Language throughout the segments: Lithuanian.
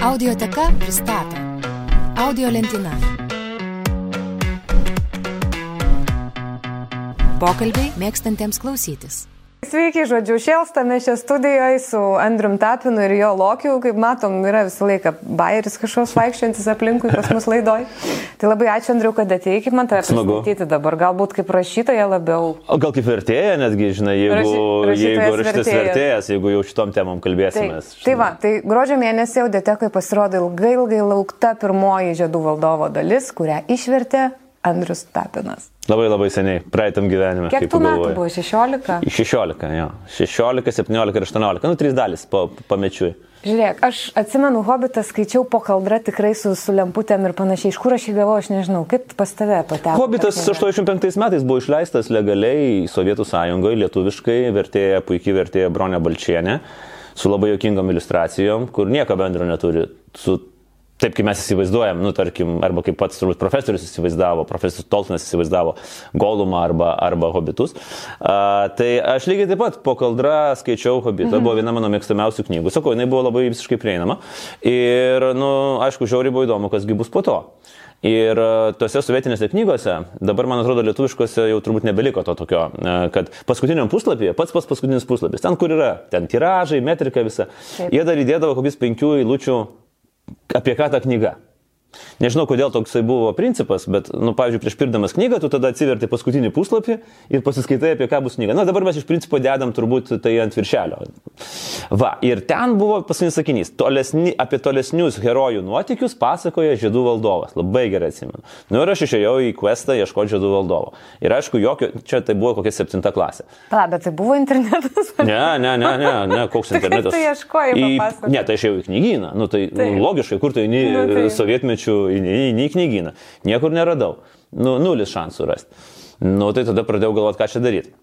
Audioteka pristato Audio lentyna. Pokalbiai mėgstantiems klausytis. Sveiki, žodžiu, šėlstame šią studijoje su Andrium Tapinu ir jo Lokiu. Kaip matom, yra visą laiką bajeris kažkoks vaikščiantis aplinkui pas mus laidoj. Tai labai ačiū, Andriu, kad atėjai, kaip man tave pristatyti dabar. Galbūt kaip rašytoja labiau. O gal kaip vertėja netgi, žinai, jeigu rašytas vertėjas, jeigu jau šitom temom kalbėsimės. Tai va, tai gruodžio mėnesį Audiotekoje pasirodo ilgai laukta pirmoji Žiedų valdovo dalis, kurią išvertė Andrius Tapinas. Labai seniai, praeitam gyvenime. Kiek tų metų buvo? 16? 16, jo. 16, 17 ir 18. 3 dalis pamečiui. Žiūrėk, aš atsimenu Hobitą, skaičiau po kaldra tikrai su lemputėm ir panašiai. Iš kur aš jį gavau, aš nežinau. Kaip pas tave pateko? Hobitas 85 metais buvo išleistas legaliai Sovietų Sąjungoje, lietuviškai, vertėja, puikiai vertėja Bronė Balčienė, su labai juokingom iliustracijom, kur nieko bendro neturi su taip, kaip mes įsivaizduojam, tarkim, arba kaip pats turbūt profesorius įsivaizdavo, profesorius Tolkienas įsivaizdavo Golumą arba Hobitus. Tai aš lygiai taip pat po kaldra skaičiau Hobitą, buvo viena mano mėgstamiausių knygų. Sakau, jinai buvo labai visiškai prieinama. Ir, aišku, žiauriai buvo įdomu, kasgi bus po to. Ir tose sovietinėse knygose, dabar, man atrodo, lietuviškose jau turbūt nebeliko to tokio, kad paskutiniam puslapyje, pats paskutinis puslapis, ten kur yra, ten tiražai, metrika visa, jie dar įdėdavo kokius 5 eilučių apie ką ta knyga. Nežinau, kodėl toksai buvo principas, bet, pavyzdžiui, prieš pirkdamas knygą, tu tada atsiverti paskutinį puslapį ir pasiskaitai, apie ką bus knyga. Dabar mes iš principo dedam turbūt tai ant viršelio. Va, ir ten buvo paskutinis sakinys. Apie tolesnius herojų nuotykius pasakoja Žiedų valdovas. Labai gerai atsimenu. Ir aš išėjau į questą ieškoti Žiedų valdovo. Ir aišku, čia tai buvo kokia 7 klasė. Bet tai buvo internetas? Ne, koks internetas. Kaip tu ieškojai, papasakok? Ne, tai aš jau į knygyną. Tai logiškai, kur tu eini sovietmečiu į knygyną. Niekur neradau. Nulis šansų rasti. Tai tada pradėjau galvoti, ką čia daryti.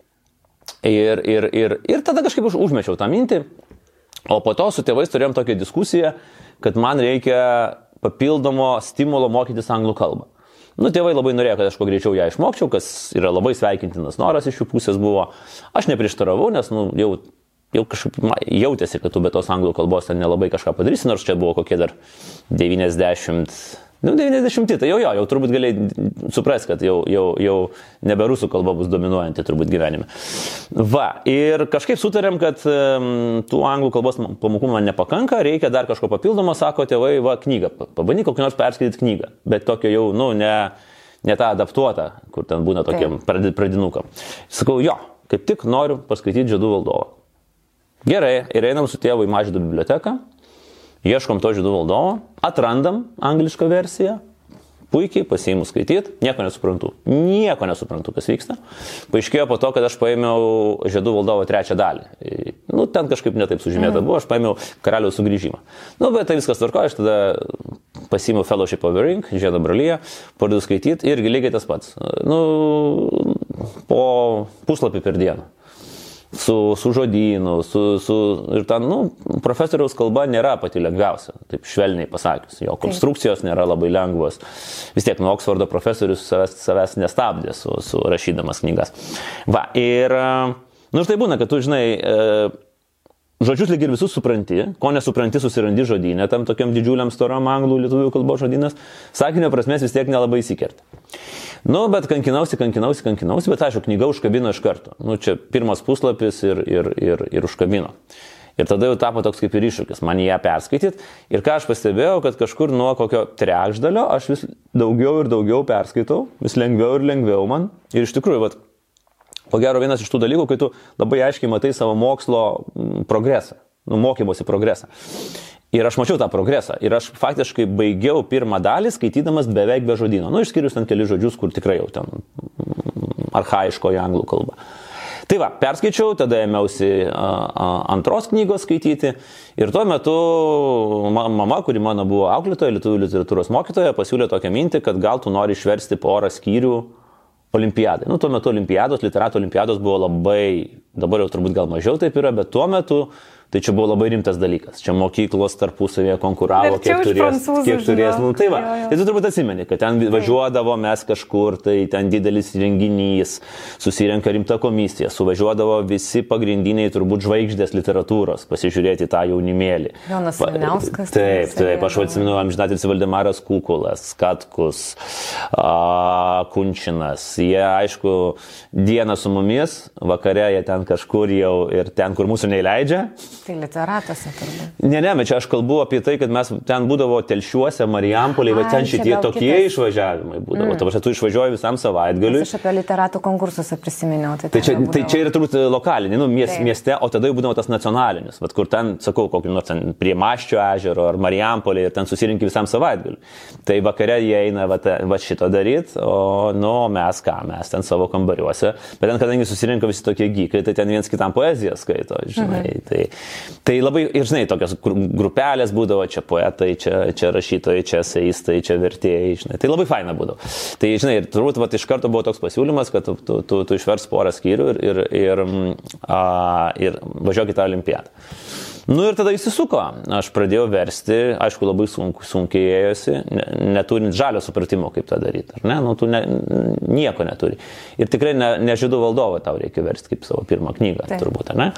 Ir tada kažkaip užmečiau tą mintį. O po to su tėvais turėjom tokią diskusiją, kad man reikia papildomo stimulo mokytis anglų kalbą. Tėvai labai norėjo, kad aš kuo greičiau ją išmokčiau, kas yra labai sveikintinas noras iš jų pusės buvo. Aš neprieštaravau, nes jau kažkaip jautėsi, kad tu be tos anglų kalbos ten nelabai kažką padarysi, nors čia buvo kokie dar 90, tai jau turbūt galėjai suprast, kad jau nebe rusų kalba bus dominuojanti turbūt gyvenime. Va, ir kažkaip sutarėm, kad tų anglų kalbos pamokų man nepakanka, reikia dar kažko papildomo, sako tėvai, va, knygą, pabandyk kokį nors perskaityti knygą, bet tokio jau, ne tą adaptuotą, kur ten būna tokiem pradinukam. Sakau, kaip tik noriu paskaityti Žiedų valdovą. Gerai, ir einam su tėvu į Mažvydo biblioteką, ieškom to Žiedų valdovo, atrandam anglišką versiją, puikiai pasiimu skaityti, nieko nesuprantu, kas vyksta. Paaiškėjo po to, kad aš paėmiau Žiedų valdovo 3 dalį. Ten kažkaip netaip sužymėta buvo, aš paėmiau Karaliaus sugrįžimą. Bet tai viskas tvarko, aš tada pasiimu Fellowship of the Ring, Žiedo broliją, pradedu skaityti ir lygiai tas pats. Po puslapį per dieną. Su žodynu, ir ten, profesoriaus kalba nėra pati lengviausia, taip švelniai pasakius. Jo konstrukcijos nėra labai lengvos. Vis tiek nuo Oksfordo profesorius savęs nestabdė su rašydamas knygas. Va, ir štai būna, kad tu, žinai, žodžius lyg ir visus supranti, ko nesupranti susirandi žodynę, tam tokiam didžiuliam storam anglų lietuvių kalbos žodynas, sakinio prasmės vis tiek nelabai įsikerta. Bet kankinausi, bet aišku, knyga užkabino iš karto. Čia pirmas puslapis ir užkabino. Ir tada jau tapo toks kaip ir iššūkis, man ją perskaityti. Ir ką aš pastebėjau, kad kažkur nuo kokio trečdalio aš vis daugiau ir daugiau perskaitau, vis lengviau ir lengviau man. Ir iš tikrųjų, ko gero vienas iš tų dalykų, kai tu labai aiškiai matai savo mokslo progresą, mokymosi progresą. Ir aš mačiau tą progresą. Ir aš faktiškai baigiau pirmą dalį skaitydamas beveik be žodyno. Išskyrus ten keli žodžius, kur tikrai jau ten archaiškoji anglų kalba. Tai va, perskaičiau, tada ėmiausi antros knygos skaityti. Ir tuo metu mama, kuri mano buvo auklėtoja, lietuvių literatūros mokytoja, pasiūlė tokią mintį, kad gal tu nori išversti porą skyrių olimpiadai. Tuo metu olimpiados, literatų olimpiados buvo labai, dabar jau turbūt gal mažiau taip yra, bet tuo metu Tai čia buvo labai rimtas dalykas. Čia mokyklos tarpusavėje konkuravo, kiek turės. Nu, tai va. Tai tu turbūt atsimeni, kad ten važiuodavo mes kažkur, tai ten didelis renginys, susirenka rimta komisija, suvažiuodavo visi pagrindiniai turbūt žvaigždės literatūros, pasižiūrėti tą jaunimėlį. Jonas Vilniauskas. Taip, aš atsimenu amžinatilsį Valdemaras Kukulas, Katkus, Kunčinas. Jie, aišku, dieną su mumis, vakare jie ten kažkur jau ir ten, kur mūsų neįleidžia. Tai literatose turbūt. Ne, bet čia aš kalbu apie tai, kad mes ten būdavo Telšiuose, Marijampolėje, va ten šitie tokie išvažiavimai būdavo. Tu išvažiuoji visam savaitgaliui. Aš apie literatų konkursus prisiminiau. Tai čia yra turbūt lokalinė, mieste, o tada jau būdavo tas nacionalinis, vat, kur ten, sakau, kokį nors ten prie Maščio ežero ar Marijampolėje ir ten susirinki visam savaitgaliui. Tai vakare jie eina va šito daryti, o mes ten savo kambariuose. Bet ten, kadangi susirinka visi tokie gykai, tai ten viens kitam poeziją skaito, žinai. Tai labai, ir žinai, tokios grupelės būdavo, čia poetai, čia rašytojai, čia eseistai, čia vertėjai, žinai. Tai labai faina būdavo. Tai, žinai, ir turbūt iš karto buvo toks pasiūlymas, kad tu išvers porą skyrių ir važiuok į tą olimpiadą. Nu ir tada įsisuko. Aš pradėjau versti, aišku, labai sunkiai ėjosi, neturint žalio supratimo, kaip tą daryti. Ar ne? Nu, tu nieko neturi. Ir tikrai ne Žydų valdovą tau reikia versti kaip savo pirmą knygą, turbūt, ar ne?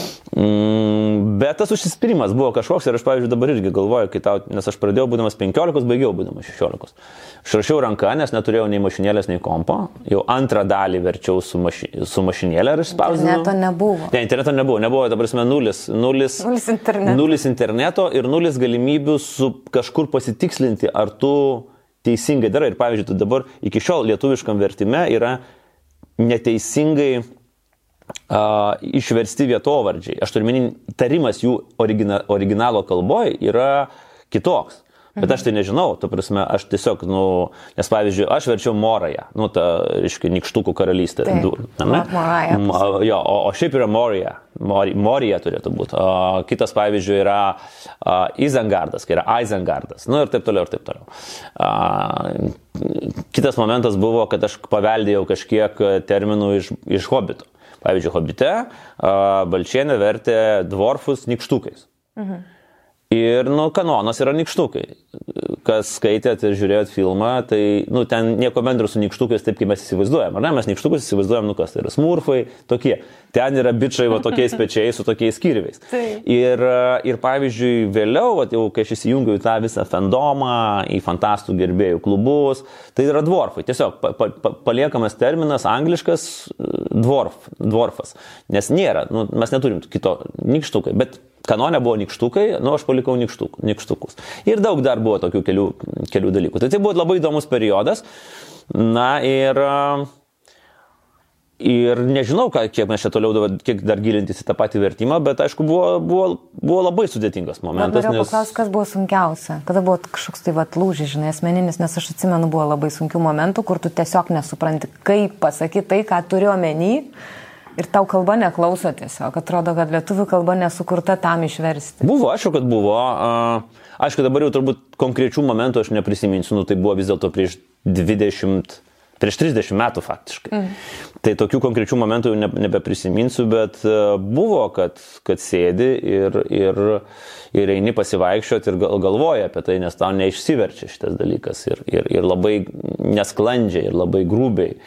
Bet tas užsispyrimas buvo kažkoks ir aš, pavyzdžiui, dabar irgi galvoju, nes aš pradėjau būdamas 15, baigiau būdamas 16. Aš rašiau ranka, nes neturėjau nei mašinėlės, nei kompo. Jau antrą dalį verčiau su mašinėlė ir išspausdinau. Interneto nebuvo. Ne, interneto nebuvo, dabar esame nulis interneto ir nulis galimybių kažkur pasitikslinti, ar tu teisingai darai. Ir pavyzdžiui, tu dabar iki šiol lietuviškam vertime yra neteisingai išversti vietovardžiai. Aš turiu meni, tarimas jų originalo kalboje yra kitoks. Bet aš tai nežinau, ta prasme, aš tiesiog, nes pavyzdžiui, aš verčiau Morają, reiškia, Nykštukų karalystė. O šiaip yra Morija. Morija turėtų būti. Kitas, pavyzdžiui, yra Izengardas, kai yra Aizengardas. Ir taip toliau, ir taip toliau. Kitas momentas buvo, kad aš paveldėjau kažkiek terminų iš Hobito. Pavyzdžiui, Hobite Balčienė vertė dvorfus nykštukais. Ir, kanonas yra nykštukai. Kas skaitėt ir žiūrėjot filmą, tai, ten nieko bendro su nykštukais taip, kaip mes įsivaizduojam. Ar ne? Mes nykštukus įsivaizduojam, kas tai yra smurfai, tokie. Ten yra bičiai, tokiais pečiais, su tokiais kirviais. Ir pavyzdžiui, vėliau, jau, kai aš įsijungiau į tą visą fandomą, į fantastų gerbėjų klubus, tai yra dvorfai. Tiesiog paliekamas terminas angliškas dvorfas. Nes nėra, mes neturim kito nykštukai, bet kanone buvo nykštukai, aš palikau nykštukus. Ir daug dar buvo tokių kelių dalykų. Tai buvo labai įdomus periodas. Ir nežinau, kiek mes čia toliau, kiek dar gilintis į tą patį vertimą, bet aišku, buvo labai sudėtingas momentas. Norėjau paklausti, kas buvo sunkiausia? Kada buvo kažkoks lūžis, asmeninis, nes aš atsimenu, buvo labai sunkių momentų, kur tu tiesiog nesupranti, kaip pasakyti tai, ką turiu omeny. Ir tau kalba neklauso tiesiog. Atrodo, kad lietuvių kalba nesukurta tam išversti. Buvo, aišku, kad buvo. Aišku, dabar jau turbūt konkrečių momentų aš neprisiminsiu. Tai buvo vis dėlto prieš 30 metų faktiškai. Tai tokių konkrečių momentų jau nebeprisiminsiu, bet buvo, kad sėdi ir eini pasivaikščioti ir galvoji apie tai, nes tau neišsiverčia šitas dalykas. Ir labai nesklandžiai, ir labai grubiai.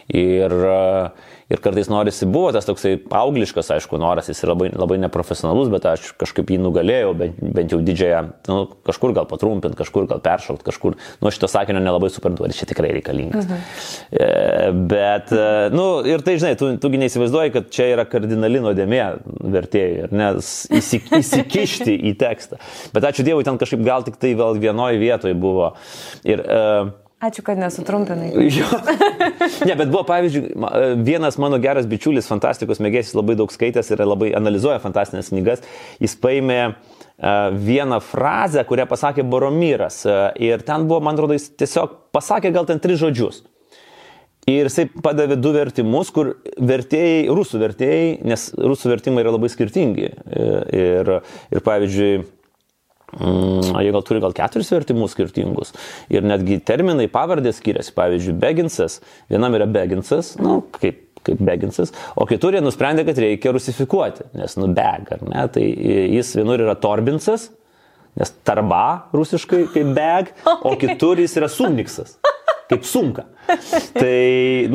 Ir kartais norisi, buvo tas toksai paaugliškas, aišku, noras, jis yra labai neprofesionalus, bet aš kažkaip jį nugalėjau, bent jau didžiąją, kažkur gal patrumpinti, kažkur gal peršaukti, kažkur, šito sakinio nelabai suprantu, ar čia tikrai reikalingas. Bet, ir tai, žinai, tugi neįsivaizduoji, kad čia yra kardinali nuodėmė vertėjui, nes įsikišti į tekstą. Bet ačiū Dievui, ten kažkaip gal tik tai vėl vienoje vietoje buvo. Ačiū, kad nesutrumpinai. Ne, bet buvo, pavyzdžiui, vienas mano geras bičiulis, fantastikos mėgėjas, labai daug skaitęs ir labai analizuoja fantastinės knygas. Jis paėmė vieną frazę, kurią pasakė Boromyras. Ir ten buvo, man atrodo, jis tiesiog pasakė gal ten 3 žodžius. Ir jisai padavė 2 vertimus, kur vertėjai, rusų vertėjai, nes rusų vertimai yra labai skirtingi. Ir pavyzdžiui, jie gal turi 4 vertimus skirtingus. Ir netgi terminai, pavardės skiriasi. Pavyzdžiui, Beginsas, vienam yra Beginsas, kaip Beginsas, o kitur jie nusprendė, kad reikia rusifikuoti, nes Beg, ar ne, tai jis vienur yra Torbinsas, nes Tarba rusiškai kaip Beg, o kitur jis yra Sumniksas, kaip Sunka. Tai,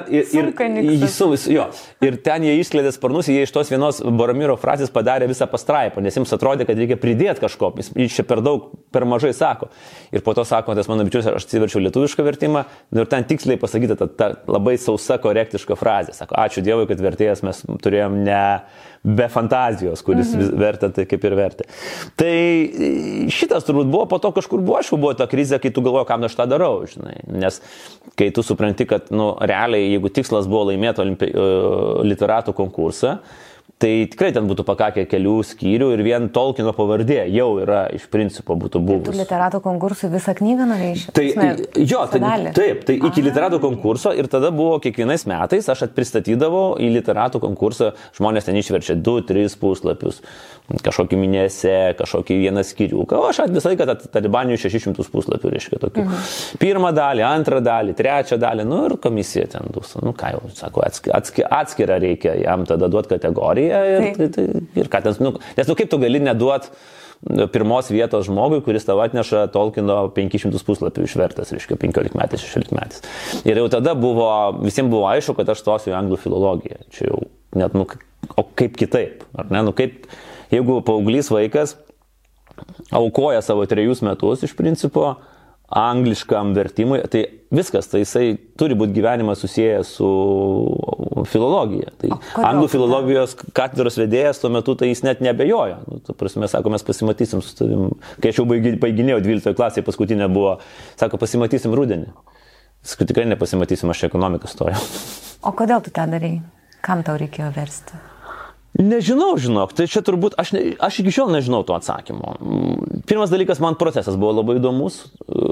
ir ten jie išskleidė sparnus, jie iš tos vienos Boromiro frazės padarė visą pastraipą, nes jiems atrodė, kad reikia pridėti kažko, jis čia per mažai sako. Ir po to sako, tas mano bičiulis, aš atsiverčiau lietuvišką vertimą, ir ten tiksliai pasakyta ta labai sausa, korektiška frazė. Sako, ačiū Dievui, kad vertėjas mes turėjom ne be fantazijos, kuris vertė tai kaip ir vertė. Tai šitas turbūt buvo, po to kažkur buvo ta krizė, kai tu galvoji, kam aš tą darau, žinai. Nes kai tu supranti, kad realiai, jeigu tikslas buvo laimėti literatų konkursą, tai tikrai ten būtų pakakę kelių skyrių ir vien Tolkieno pavardė jau yra iš principo būtų buvus. Tu literatų konkursų visą knygą norėjai? Tai iki literatų konkurso ir tada buvo kiekvienais metais, aš pristatydavau į literatų konkursą, žmonės ten išverčia 2-3 puslapius, kažkokį minėse, kažkokį vieną skyriuką, o aš visą laiką Talibanijų 600 puslapių, reiškia tokių. Pirmą dalį, antrą dalį, trečią dalį, ir komisija ten dusa, ką jau, sako, atskirą reikia jam tada duoti kategoriją. Ir ką ten, nes kaip tu gali neduot pirmos vietos žmogui, kuris tavo atneša Tolkieno 500 puslapių išvertas, reiškia 15 metais, 16 metais. Ir jau tada visiems buvo aišku, kad aš stosiu į anglų filologiją. Čia jau net, o kaip kitaip, ar ne? Kaip, jeigu paauglys vaikas aukoja savo 3 metus iš principo angliškam vertimui, tai viskas, tai jisai turi būti gyvenimas susijęs su filologija. Tai anglų filologijos katedros vedėjas tuo metu, tai jis net nebejojo. Prasme, sako, mes pasimatysim su tavim. Kai aš jau baiginėjau 12 klasėje, paskutinė buvo, sako, pasimatysim rudenį. Sakau, tikrai nepasimatysim, aš ekonomiką stojau. O kodėl tu tą darai? Kam tau reikėjo versti? Nežinau, žinok, tai čia turbūt, aš iki šiol nežinau to atsakymo. Pirmas dalykas, man procesas buvo labai įdomus.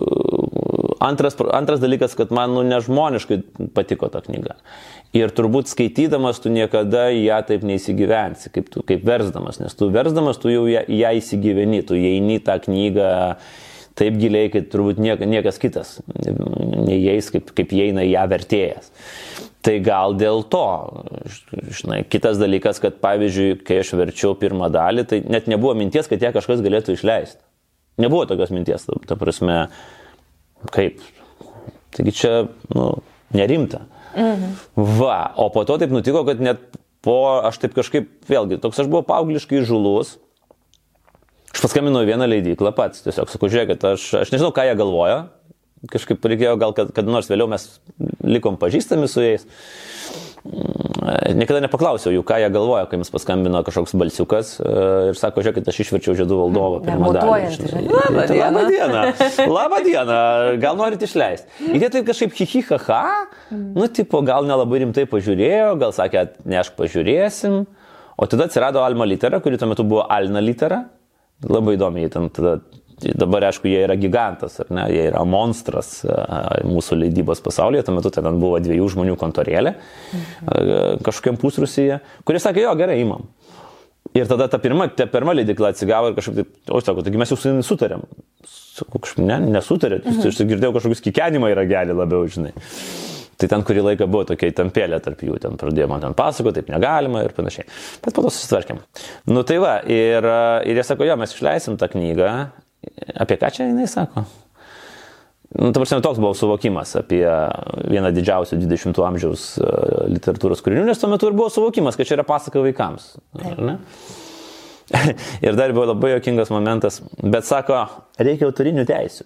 Antras dalykas, kad man nežmoniškai patiko ta knyga. Ir turbūt skaitydamas tu niekada ją taip neįsigyvensi, kaip versdamas. Nes tu versdamas, tu jau ją įsigyveni, tu įeini tą knygą taip giliai, kad turbūt niekas kitas neįeis, kaip įeina ją vertėjas. Tai gal dėl to, žinai, kitas dalykas, kad pavyzdžiui, kai aš verčiau pirmą dalį, tai net nebuvo minties, kad ją kažkas galėtų išleisti. Nebuvo tokios minties, ta prasme, kaip. Taigi čia, nerimta. Va, o po to taip nutiko, kad net aš taip kažkaip, vėlgi, toks aš buvau paaugliškai žulus. Aš paskambinau vieną leidyklą pats, tiesiog sakau, žiūrėkit, aš nežinau, ką jie galvoja. Kažkaip reikėjo gal, kad nors vėliau mes likom pažįstami su jais. Niekada nepaklausiau jų, ką jie galvoja, kai jums paskambino kažkoks balsiukas ir sako, žiūrėkit, aš išverčiau Žiedų valdovą pirmą dalį. Labą dieną, gal norit išleisti? Ir jie tai kažkaip hihihaha, tipo, gal nelabai rimtai pažiūrėjo, gal sakė, nešk pažiūrėsim. O tada atsirado Alma Litera, kuri tuo metu buvo Alna Litera. Labai įdomiai, dabar, aišku, jie yra gigantas, ar ne, jie yra monstras mūsų leidybos pasaulyje, tuo metu ten buvo 2 žmonių kontorėlė, kažkokiam pusrusyje, kurie sakė, jo, gerai, imam. Ir tada ta pirma leidykla atsigavo ir kažkaip taip, sako, taigi mes jau su jais sutarėm. Sakau, nesutarėt, aš girdėjau kažkokius kikenimą į ragelį labiau, žinai. Tai ten kurį laiką buvo tokia įtampėlė tarp jų, ten pradėjo man ten pasakoti, taip negalima ir panašiai. Bet po to susitvarkėm. Tai va, ir jie sako, jo, mes išleisim tą knygą. Apie ką čia jinai sako? Ta prasme, toks buvo suvokimas apie vieną didžiausių 20 amžiaus literatūros kūrinių, nes tuo metu ir buvo suvokimas, kad čia yra pasaka vaikams. Ne? Ir dar buvo labai juokingas momentas, bet sako, reikia autorinių teisių.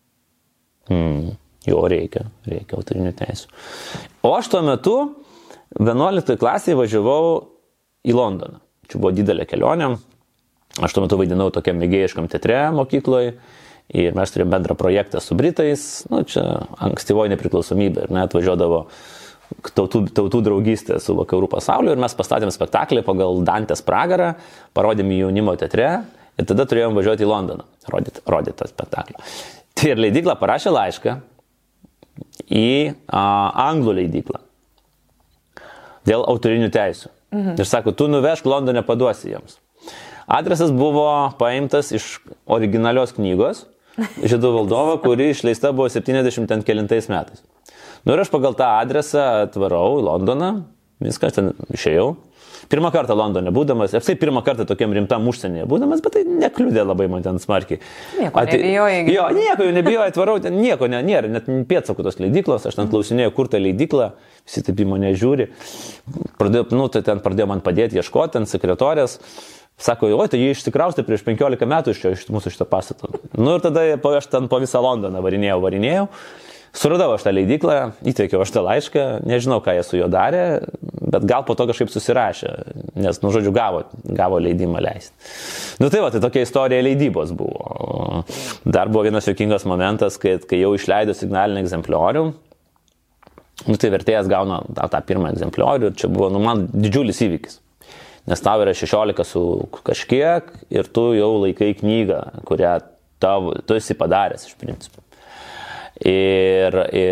Jo, reikia autorinių teisių. O aš tuo metu 11 klasėje važiavau į Londoną. Čia buvo didelė kelionė. Aš tuo metu vaidinau tokiam mėgėjiškam teatre mokykloje ir mes turėjome bendrą projektą su Britais. Čia ankstyvoji nepriklausomybė ir net važiuodavo tautų draugystė su vakarų pasauliu ir mes pastatėm spektaklį pagal Dantės pragarą, parodėm į jaunimo teatre ir tada turėjom važiuoti į Londoną, rodyti tą spektaklį. Tai ir leidykla parašė laišką į anglų leidyklą dėl autorinių teisių. Ir sako, tu nuvežk Londone, paduosi jiems. Adresas buvo paimtas iš originalios knygos Žiedų valdovo, kuri išleista buvo 70 kelintais metais. Ir aš pagal tą adresą atvarau į Londoną, viskas, ten išėjau. Pirmą kartą Londone būdamas, apsai pirmą kartą tokiam rimtam užsienyje būdamas, bet tai nekliudė labai man ten smarkiai. Nieko nebijojai. Jo, nieko jau nebijojai, atvarau, ten nieko nėra, net pėdsakų tos leidyklos, aš ten klausinėjau, kur ta leidykla, visi taip į mane žiūri. Ten pradėjo man padėti ieškoti, ten sekretorės. Sako, oi, tai jie išsikraustė prieš 15 metų iš mūsų šito pastato. Ir tada aš ten po visą Londoną varinėjau. Suradau aš tą leidyklą, įteikiau aš tą laišką, nežinau, ką jie su juo darė, bet gal po to kažkaip susirašė, nes, žodžiu, gavo leidimą leisti. Tai tokia istorija leidybos buvo. Dar buvo vienas juokingas momentas, kai jau išleido signalinį egzempliorių, tai vertėjas gauna tą pirmą egzempliorių ir čia buvo, man didžiulis įvykis. Nes tau yra 16 su kažkiek ir tu jau laikai knygą, kurią tu esi padaręs iš principo. Ir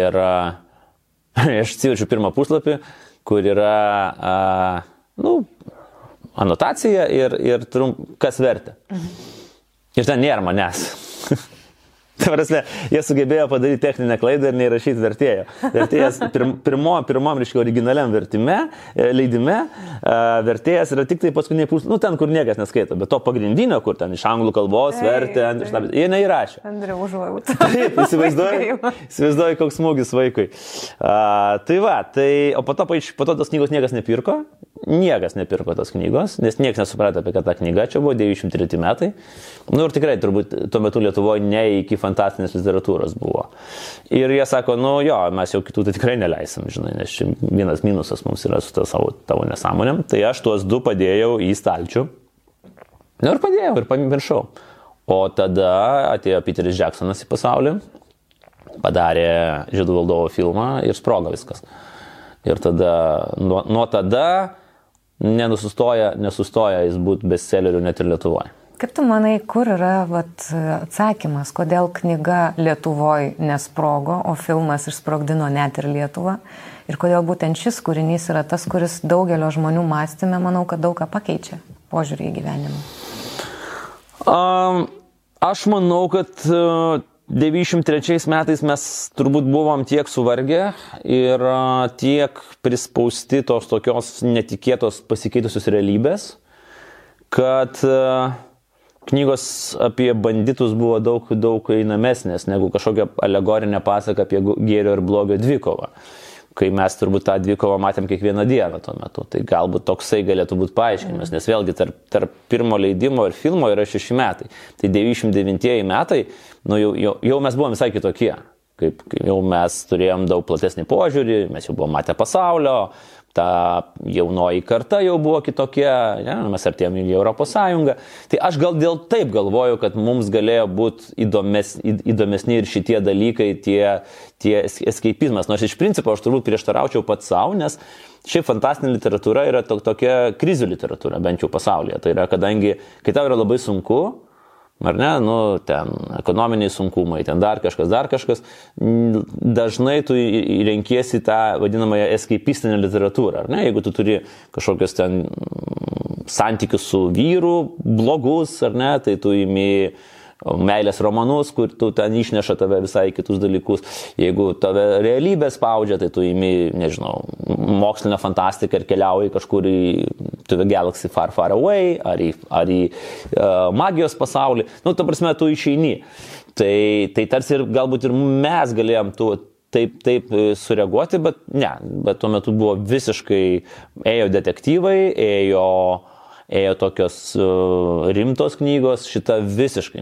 aš atsiverčiu pirmą puslapį, kur yra anotacija ir kas vertė. Ir ten nėra manęs. Tai prasme, jie sugebėjo padaryti techninę klaidą ir neįrašyti vertėjo. Vertėjas pirmom, reiškia, originaliam leidime, vertėjas yra tik tai paskutiniai puslapiai, ten, kur niekas neskaito, bet to pagrindinio, kur ten iš anglų kalbos vertė, jie neįrašė. Andriu, užuojauta. Taip, įsivaizduoju, koks smūgis vaikui. O po to tos knygos niekas nepirko. Niekas nepirko tos knygos, nes niekas nesuprato apie ką ta knyga, čia buvo 93 metai. Ir tikrai turbūt tuo metu Lietuvoje ne iki fantastinės literatūros buvo. Ir jie sako, mes jau kitų tai tikrai neleisim, žinai, nes čia vienas minusas mums yra su tavo nesąmonėm. Tai aš tuos du padėjau į stalčių. Ir padėjau ir pamiršau. O tada atėjo Peteris Jacksonas į pasaulį, padarė Žiedų valdovo filmą ir sprogo viskas. Ir tada, nuo tada nesustoja jis būti bestselleriu net ir Lietuvoje. Kaip tu manai, kur yra atsakymas, kodėl knyga Lietuvoje nesprogo, o filmas išsprogdino net ir Lietuvą? Ir kodėl būtent šis kūrinys yra tas, kuris daugelio žmonių mąstyme, manau, kad daug ką pakeičia požiūrį į gyvenimą? Aš manau, kad 93 metais mes turbūt buvom tiek suvargę ir tiek prispausti tos tokios netikėtos pasikeitusios realybės, kad knygos apie banditus buvo daug einamesnės negu kažkokia alegorinė pasaka apie gėrio ir blogio dvikovą. Kai mes turbūt tą dvikovą matėm kiekvieną dieną tuo metu. Tai galbūt toksai galėtų būti paaiškinimas, nes vėlgi tarp pirmo leidimo ir filmo yra 6 metai. Tai 99 metai, jau mes buvom visai kitokie. Kaip jau mes turėjom daug platesnį požiūrį, mes jau buvom matę pasaulio, ta jaunoji karta jau buvo kitokia, mes artėjom į Europos Sąjungą. Tai aš gal dėl taip galvoju, kad mums galėjo būti įdomesni ir šitie dalykai, tie eskeipizmas. Nors iš principo aš turbūt prieštaraučiau pats savo, nes šiaip fantastinė literatūra yra tokia krizių literatūra, bent jau pasaulyje. Tai yra, kadangi, kai tau yra labai sunku, ar ne, ten ekonominiai sunkumai, ten dar kažkas, dažnai tu renkiesi tą vadinamąją escapistinę literatūrą, ar ne, jeigu tu turi kažkokios ten santykius su vyru, blogus, ar ne, tai tu imi meilės romanus, kur tu ten išneša tave visai kitus dalykus. Jeigu tave realybė spaudžia, tai tu imi, nežinau, mokslinę fantastiką ir keliauji kažkur į The Galaxy Far Far Away ar į magijos pasaulį. Ta prasme, tu išeini. Tai tarsi ir galbūt ir mes galėjom taip sureaguoti, bet ne. Bet tuo metu buvo visiškai, ėjo detektyvai, ėjo tokios rimtos knygos, šita visiškai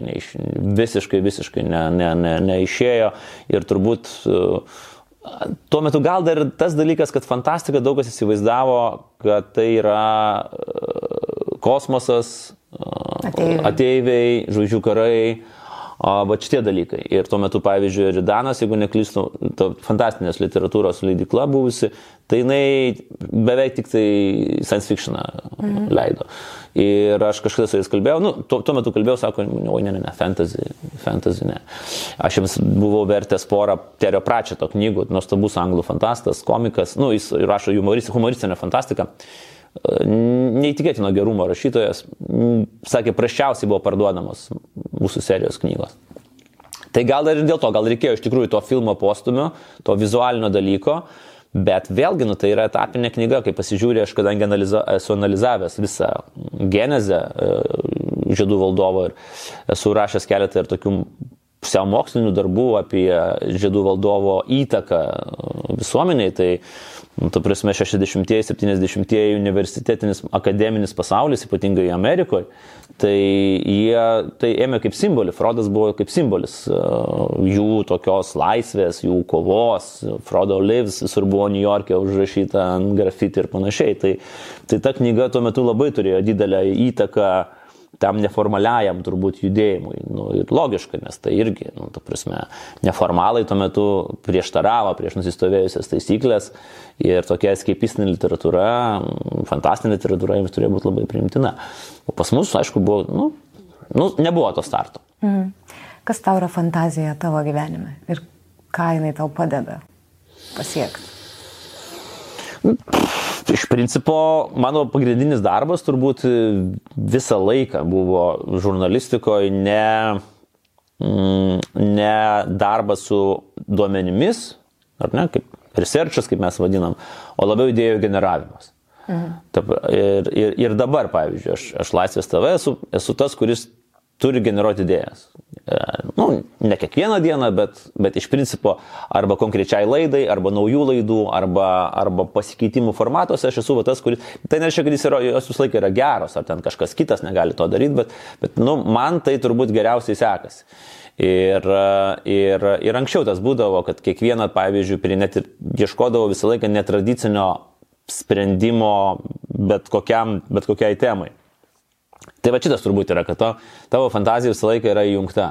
neišėjo ir turbūt tuo metu gal dar tas dalykas, kad fantastika daug kas įsivaizdavo, kad tai yra kosmosas, ateiviai, žvaigždžių karai, va šitie dalykai. Ir tuo metu, pavyzdžiui, Ridanas, jeigu neklystu, fantastinės literatūros leidykla buvusi, tai jinai beveik tik tai science fiction leido. Ir aš kažkada su jais kalbėjau, tuo metu kalbėjau, sako, ne, fantasy ne. Aš jiems buvau vertęs porą Terio Pratčeto knygų, nuostabus anglų fantastas, komikas, jis rašo humoristinę fantastiką. Neįtikėtino gerumo rašytojas, sakė, prasčiausiai buvo parduodamos mūsų serijos knygos. Tai gal ir dėl to, gal reikėjo iš tikrųjų to filmo postumio, to vizualinio dalyko, Bet vėlgi, tai yra etapinė knyga, kai pasižiūrė, aš kadangi esu analizavęs visą genezę žiedų valdovo ir esu rašęs keletą ir tokių pusiau mokslinių darbų apie žiedų valdovo įtaką visuomeniai, tai ta prasme 60-70 universitetinis akademinis pasaulis, ypatingai Amerikoje, tai jie tai ėmė kaip simbolį. Frodas buvo kaip simbolis jų tokios laisvės, jų kovos. Frodo lives visur buvo New York'e užrašyta ant grafiti ir panašiai. Tai ta knyga tuo metu labai turėjo didelę įtaką tam neformaliajam turbūt judėjimui. Ir logiška, nes tai irgi, ta prasme, neformalai tuo metu prieštaravo prieš nusistovėjusias taisyklės ir tokia escapistinė literatūra, fantastinė literatūra jiems turėjo būti labai priimtina. O pas mus, aišku, buvo, nebuvo to starto. Kas tau yra fantazija tavo gyvenime ir ką jinai tau padeda pasiekti? Iš principo, mano pagrindinis darbas turbūt visą laiką buvo žurnalistikoje ne darbas su duomenimis, ar ne, kaip researchas, kaip mes vadinam, o labiau idėjų generavimas. Ir dabar, pavyzdžiui, aš Laisvės TV esu tas, kuris turi generuoti idėjas. Ne kiekvieną dieną, bet iš principo arba konkrečiai laidai, arba naujų laidų, arba pasikeitimų formatuose aš esu tas, kuris, tai nereiškia, kad jos visą laiką yra geros, ar ten kažkas kitas negali to daryti, bet man tai turbūt geriausiai sekasi. Ir anksčiau tas būdavo, kad kiekvieną, pavyzdžiui, net ir ieškodavo visą laiką netradicinio sprendimo bet kokiai temai. Tai va šitas turbūt yra, kad tavo fantazija visą laiką yra įjungta.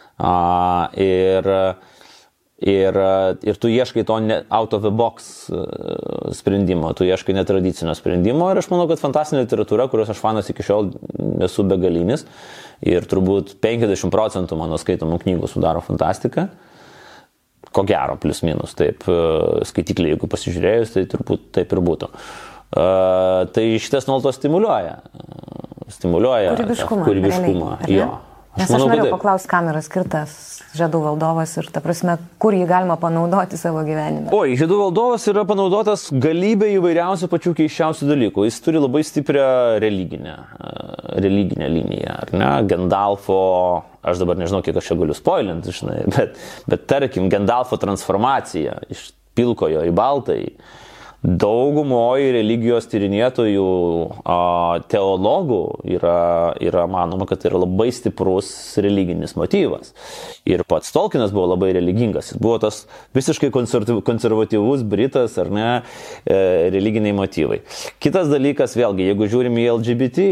Ir tu ieškai to out of the box sprendimo, tu ieškai netradicinio sprendimo ir aš manau, kad fantastinė literatūra, kurios aš fanas iki šiol esu begalinis ir turbūt 50% mano skaitomų knygų sudaro fantastika, ko gero, plus minus, taip, skaitikliai, jeigu pasižiūrėjus, tai turbūt taip ir būtų. Tai šitas nuolatos stimuliuoja kūrybiškumą. Jo. Nes aš norėjau paklausti, kam yra skirtas žiedų valdovas ir ta prasme, kur jį galima panaudoti savo gyvenime. Žiedų valdovas yra panaudotas galybė įvairiausių pačių keisčiausių dalykų. Jis turi labai stiprią religinę liniją, ar ne? Gandalfo, aš dabar nežinau, kiek aš čia galiu spoilinti, žinai, bet tarkim, Gandalfo transformacija iš pilkojo į baltąjį. Daugumoje religijos tyrinėtojų, teologų yra manoma, kad tai yra labai stiprus religinis motyvas. Ir pats Tolkienas buvo labai religingas. Jis buvo tas visiškai konservatyvus britas, ar ne, religiniai motyvai. Kitas dalykas, vėlgi, jeigu žiūrim į LGBT,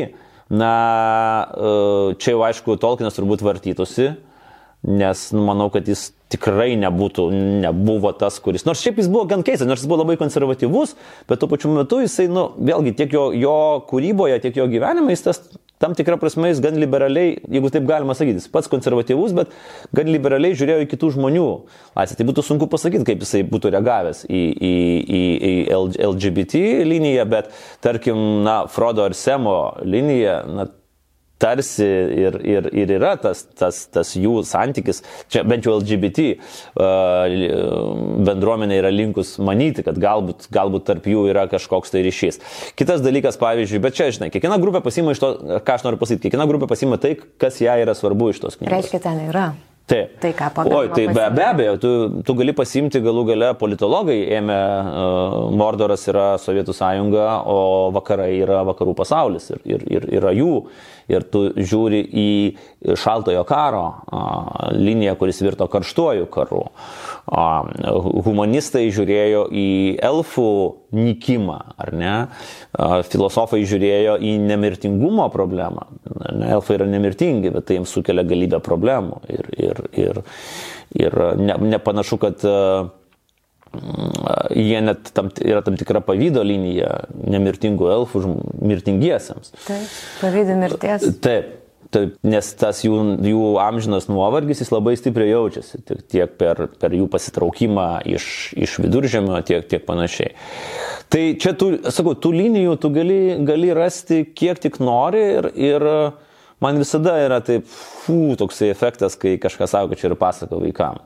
čia jau aišku, Tolkienas turbūt vartytųsi, nes manau, kad jis tikrai nebuvo tas, kuris, nors šiaip jis buvo gan keistas, nors jis buvo labai konservatyvus, bet tuo pačiu metu jisai, vėlgi, tiek jo kūryboje, tiek jo gyvenime, jis tas tam tikrą prasme jis gan liberaliai, jeigu taip galima sakyti, jis pats konservatyvus, bet gan liberaliai žiūrėjo į kitų žmonių laisvę. Tai būtų sunku pasakyti, kaip jisai būtų reagavęs į LGBT liniją, bet tarkim, Frodo ir Semo linija, tarsi ir yra tas jų santykis, čia bent jau LGBT bendruomenė yra linkus manyti, kad galbūt tarp jų yra kažkoks tai ryšys. Kitas dalykas, pavyzdžiui, bet čia, žinai, kiekviena grupė pasima iš to, ką aš noriu pasakyti, kiekviena grupė pasima tai, kas jai yra svarbu iš tos knygos. Reiškia, ten yra. Taip. Tai ką pagalvoja. Tai be abejo, tu gali pasiimti galų gale politologai, Mordoras yra Sovietų sąjunga, o vakarai yra vakarų pasaulis ir yra jų. Ir tu žiūri į šaltojo karo liniją, kuris virto karštuoju karu. Humanistai žiūrėjo į elfų nykimą, ar ne? Filosofai žiūrėjo į nemirtingumo problemą. Elfai yra nemirtingi, bet tai jiems sukelia galybę problemų. Ir nepanašu, kad jie net yra tam tikra pavydo linija nemirtingų elfų mirtingiesiems. Taip, pavydo mirties. Taip, nes tas jų amžinas nuovargis jis labai stipriai jaučiasi, tiek per jų pasitraukimą iš viduržemio, tiek panašiai. Tai čia, tų linijų tu gali rasti kiek tik nori ir man visada yra taip, toksai efektas, kai kažkas sako, kad čia yra pasaka vaikam.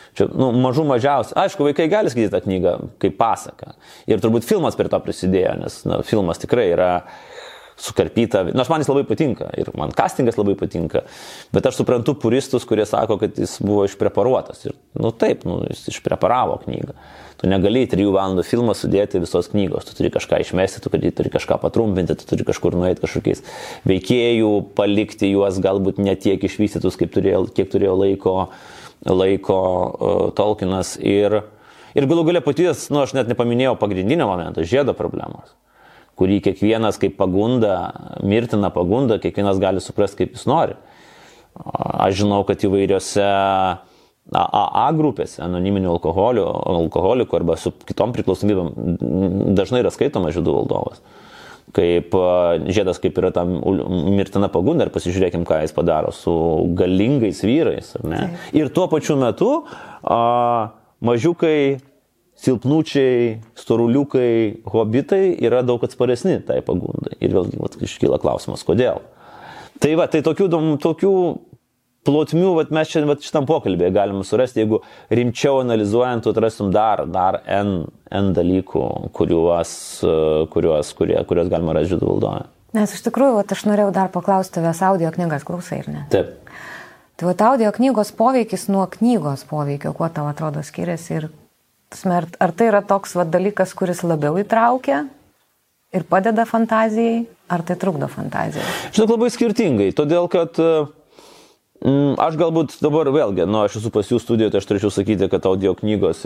Čia, mažų mažiausiai. Aišku, vaikai gali skaityti tą knygą kaip pasaką. Ir turbūt filmas prie to prisidėjo, nes filmas tikrai yra sukarpyta. Man jis labai patinka ir man castingas labai patinka. Bet aš suprantu puristus, kurie sako, kad jis buvo išpreparuotas. Ir, taip, jis išpreparavo knygą. Tu negali 3 valandų filmą sudėti visos knygos. Tu turi kažką išmesti, tu turi kažką patrumpinti, tu turi kažkur nueiti kažkokiais veikėjų, palikti juos galbūt ne tiek išvystytus, kiek turėjo laiko Tolkienas. Ir galų galia paties, aš net nepaminėjau pagrindinio momento, žiedo problemos, kurį kiekvienas kaip pagunda, mirtina pagunda, kiekvienas gali suprasti, kaip jis nori. Aš žinau, kad įvairiose AA grupėse, anoniminių alkoholikų arba su kitom priklausomybėm dažnai yra skaitomas žiedų valdovas. Kaip žiedas kaip yra tam mirtina pagunda ir pasižiūrėkim, ką jis padaro su galingais vyrais. Ar ne? Ir tuo pačiu metu mažiukai, silpnučiai, storuliukai, hobitai yra daug atsparesni tai pagundai. Ir vėlgi iškyla klausimas, kodėl. Tai tokių plotmių mes šitam pokalbėje galime surasti, jeigu rimčiau analizuojant, tu atrastum dar N dalykų, kuriuos galima rasti žiedų valdove. Nes iš tikrųjų, aš norėjau dar paklausti tavęs, audio knygas klausai, ar ne? Taip. Tai audio knygos poveikis nuo knygos poveikio, kuo tau atrodo skiriasi ir ar tai yra toks dalykas, kuris labiau įtraukia ir padeda fantazijai, ar tai trukdo fantazijai? Žinok, labai skirtingai, todėl kad aš galbūt dabar vėlgi, aš esu pas jų studijoje, tai aš turėčiau sakyti, kad audio knygos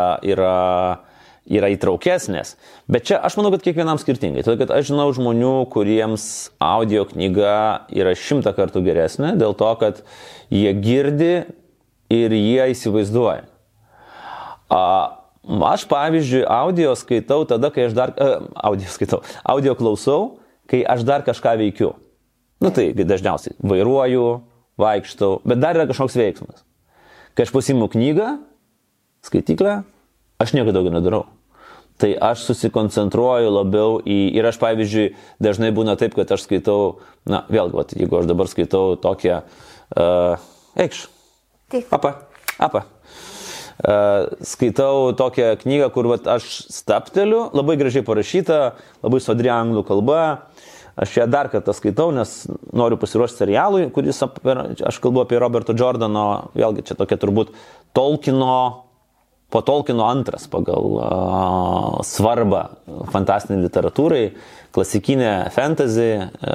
yra įtraukesnės, bet čia aš manau, kad kiekvienam skirtingai, todėl kad aš žinau žmonių, kuriems audio knyga yra 100 kartų geresnė, dėl to, kad jie girdi ir jie įsivaizduoja. Aš, pavyzdžiui, audio skaitau tada, kai audio klausau, kai aš dar kažką veikiu. Tai dažniausiai vairuoju, vaikštau, bet dar yra kažkoks veiksmas. Kai aš pasiimu knygą, skaityklę, aš nieko daugiau nedarau. Tai aš susikoncentruoju labiau ir aš, pavyzdžiui, dažnai būna taip, kad aš skaitau, vėlgi, jeigu aš dabar skaitau tokią, skaitau tokią knygą, kur aš stapteliu, labai gražiai parašyta, labai sodri anglų kalba. Aš ją dar kartą skaitau, nes noriu pasiruošti serialui, kuris, aš kalbu apie Roberto Jordano, vėlgi čia tokia turbūt po Tolkieno antras pagal svarbą fantastiniai literatūrai, klasikinė fantasy,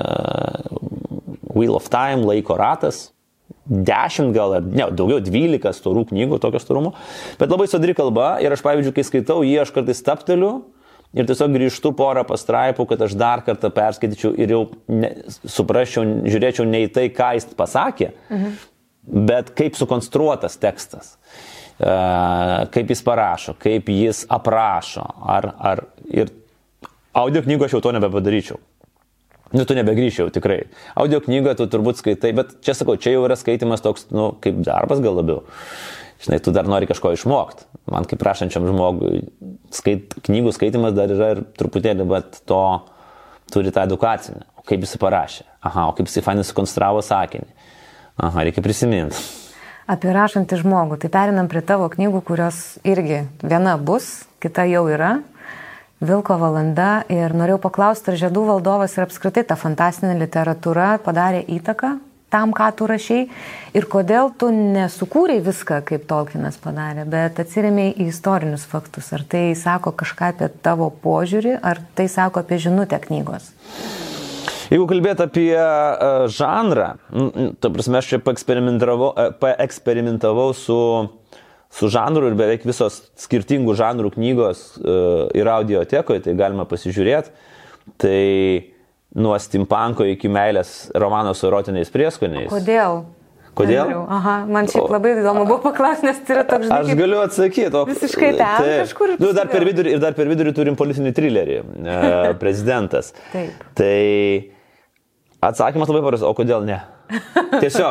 Wheel of Time, laiko ratas. 10 gal, daugiau 12 storų knygų, tokio storumo, bet labai sodri kalba ir aš, pavyzdžiui, kai skaitau jį, aš kartais stapteliu ir tiesiog grįžtu porą pastraipų, kad aš dar kartą perskaityčiau ir jau suprasčiau, žiūrėčiau ne į tai, ką jis pasakė, bet kaip sukonstruotas tekstas, kaip jis parašo, kaip jis aprašo, ir audio knygų aš jau to nebepadaryčiau. Tu nebegrįžčiau, tikrai. Audio knygą tu turbūt skaitai, bet čia sakau, čia jau yra skaitimas toks, kaip darbas gal labiau. Žinai, tu dar nori kažko išmokti. Man kaip rašančiam žmogui, knygų skaitimas dar yra ir truputėlį, bet to turi tą edukacinę. O kaip jis parašė? O kaip jis fainai sukonstravo sakinį? Reikia prisiminti. Apie rašantį žmogų. Tai perinam prie tavo knygų, kurios irgi viena bus, kita jau yra. Vilko valanda ir norėjau paklausti, ar žiedų valdovas ir apskritai ta fantastinė literatūra padarė įtaką tam, ką tu rašei ir kodėl tu nesukūrei viską, kaip Tolkienas padarė, bet atsirėmėjai į istorinius faktus. Ar tai sako kažką apie tavo požiūrį, ar tai sako apie žinutę knygos? Jeigu kalbėt apie žanrą, ta prasme, aš čia paeksperimentavau su žanru ir beveik visos skirtingų žanrų knygos yra audiotekoje, tai galima pasižiūrėti. Tai nuo steampunko iki meilės romano su erotiniais prieskoniais. Kodėl? Man šiaip labai įdomu buvo paklausti, nes tai yra toks žinai. Aš galiu atsakyti. Visiškai ten kažkur. Dar per vidurį turim politinį trilerį, prezidentas. Taip. Tai atsakymas labai paprastas, o kodėl ne? Tiesiog.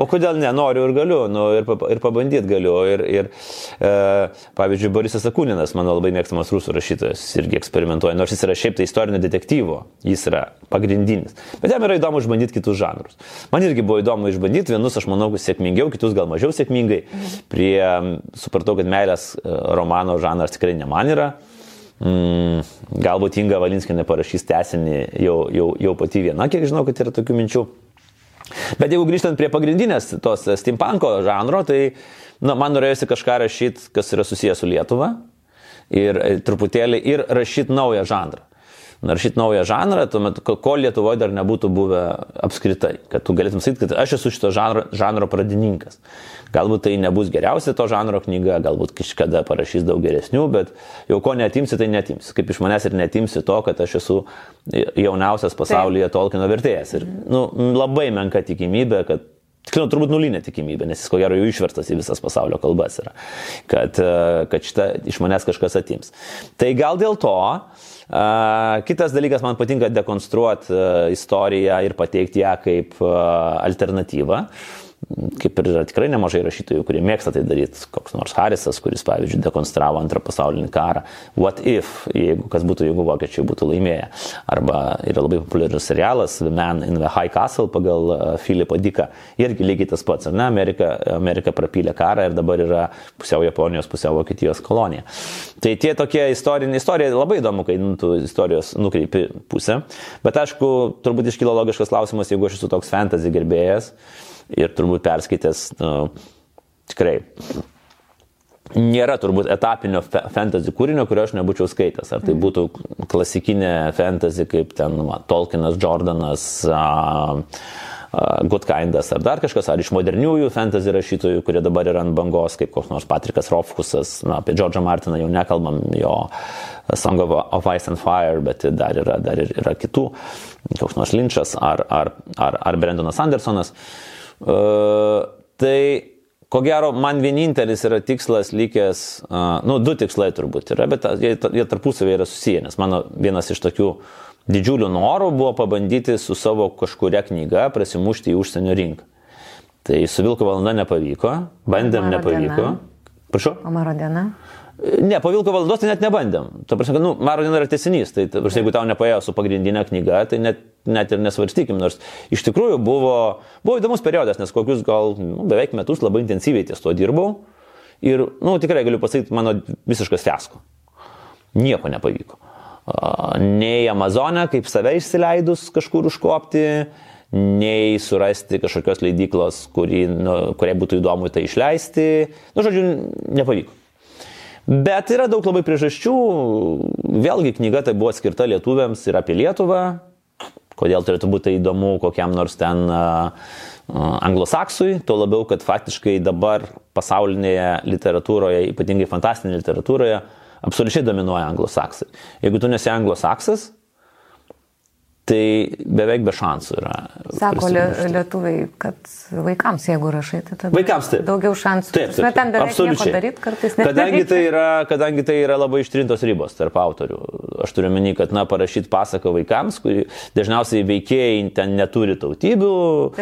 O kodėl ne, noriu ir galiu, ir pabandyti galiu. Pavyzdžiui, Borisas Akuninas, mano labai mėgstamas rusų rašytojas, irgi eksperimentuoja, nors jis yra šiaip tai istorinio detektyvo, jis yra pagrindinis. Bet jam yra įdomu išbandyti kitus žanrus. Man irgi buvo įdomu išbandyti, vienus aš manau sėkmingiau, kitus gal mažiau sėkmingai. Supratau, kad meilės romano žanras tikrai ne man yra. Galbūt Inga Valinskienė parašys tęsinį jau pati viena, kiek žinau, kad yra tokių minčių. Bet jeigu grįžtant prie pagrindinės tos steampunko žanro, tai man norėjosi kažką rašyti, kas yra susijęs su Lietuva ir truputėlį ir rašyti naują žanrą. Rašyti naują žanrą, tuomet, ko Lietuvoje dar nebūtų buvę apskritai, kad tu galėtum sakyti, kad aš esu šito žanro pradininkas. Galbūt tai nebus geriausia to žanro knyga, galbūt kažkada parašys daug geresnių, bet jau ko neatimsi, tai neatimsi. Kaip iš manęs ir neatimsi to, kad aš esu jauniausias pasaulyje Tolkieno vertėjas. Ir labai menka tikimybė, kad tikrai turbūt nulinė tikimybė, nes jis ko gero jau išverstas į visas pasaulio kalbas yra, kad šitą iš manęs kažkas atims. Tai gal dėl to. Kitas dalykas, man patinka dekonstruoti istoriją ir pateikti ją kaip alternatyvą. Kaip ir yra tikrai nemažai rašytojų, kurie mėgsta tai daryti. Koks nors Harisas, kuris, pavyzdžiui, dekonstravo antrą pasaulinį karą. What if, kas būtų, jeigu vokiečiai būtų laimėję. Arba yra labai populiarus serialas The Man in the High Castle pagal Philipą Dicką. Irgi lygiai tas pats, ar ne? Amerika prapylė karą ir dabar yra pusiau Japonijos, pusiau Vokietijos kolonija. Tai tie tokie istorija labai įdomu, kai tu istorijos nukreipi pusę. Bet aišku, turbūt iškilo logiškas klausimas, jeigu aš esu toks fantasy gerbėjas. Ir turbūt perskaitęs, tikrai, nėra turbūt etapinio fantasy kūrinio, kurio aš nebūčiau skaitęs. Ar tai būtų klasikinė fantasy, kaip ten Tolkienas, Jordanas, Gutkindas ar dar kažkas, ar iš moderniųjų fantasy rašytojų, kurie dabar yra ant bangos, kaip koks nors Patrikas Rothfussas, apie George'ą Martiną jau nekalbam, jo Song of Ice and Fire, bet dar yra kitų, koks nors Lynchas ar Brendonas Andersonas. Tai ko gero man vienintelis yra tikslas likęs, du tikslai turbūt yra, bet jie tarpusavėje yra susiję, nes mano vienas iš tokių didžiulių norų buvo pabandyti su savo kažkuria knyga prasimušti į užsienio rinką. Tai su Vilko valanda nepavyko, bandėm nepavyko. Prašau? O Maro diena? Ne, po Vilko valandos tai net nebandėm. Ta prasme, kad, Maro diena yra tęsinys, tai jeigu tau nepaėjo su pagrindinė knyga, tai net ir nesvarstykim, nors iš tikrųjų buvo įdomus periodas, nes kokius gal beveik metus labai intensyviai ties to dirbau ir, tikrai galiu pasakyti, mano visiškas fiasko. Nieko nepavyko. Nei Amazone, kaip save išsileidus kažkur užkopti, nei surasti kažkokios leidyklos, kuriai būtų įdomu tai išleisti. Žodžiu, nepavyko. Bet yra daug labai priežasčių. Vėlgi knyga tai buvo skirta lietuviams ir apie Lietuvą. Kodėl turėtų būti įdomu kokiam nors ten anglosaksui, tuo labiau, kad faktiškai dabar pasaulinėje literatūroje, ypatingai fantastinėje literatūroje, absoliučiai dominuoja anglosaksai. Jeigu tu nesi anglosaksas, tai beveik be šansų yra. Sako lietuviai, kad vaikams, jeigu rašai, tai tada vaikams, daugiau šansų. Taip, ten beveik nieko daryti, kartais nedaryti. Kadangi tai yra labai ištrintos ribos tarp autorių. Aš turiu menį, kad parašyti pasaką vaikams, kuri dažniausiai veikėjai ten neturi tautybių,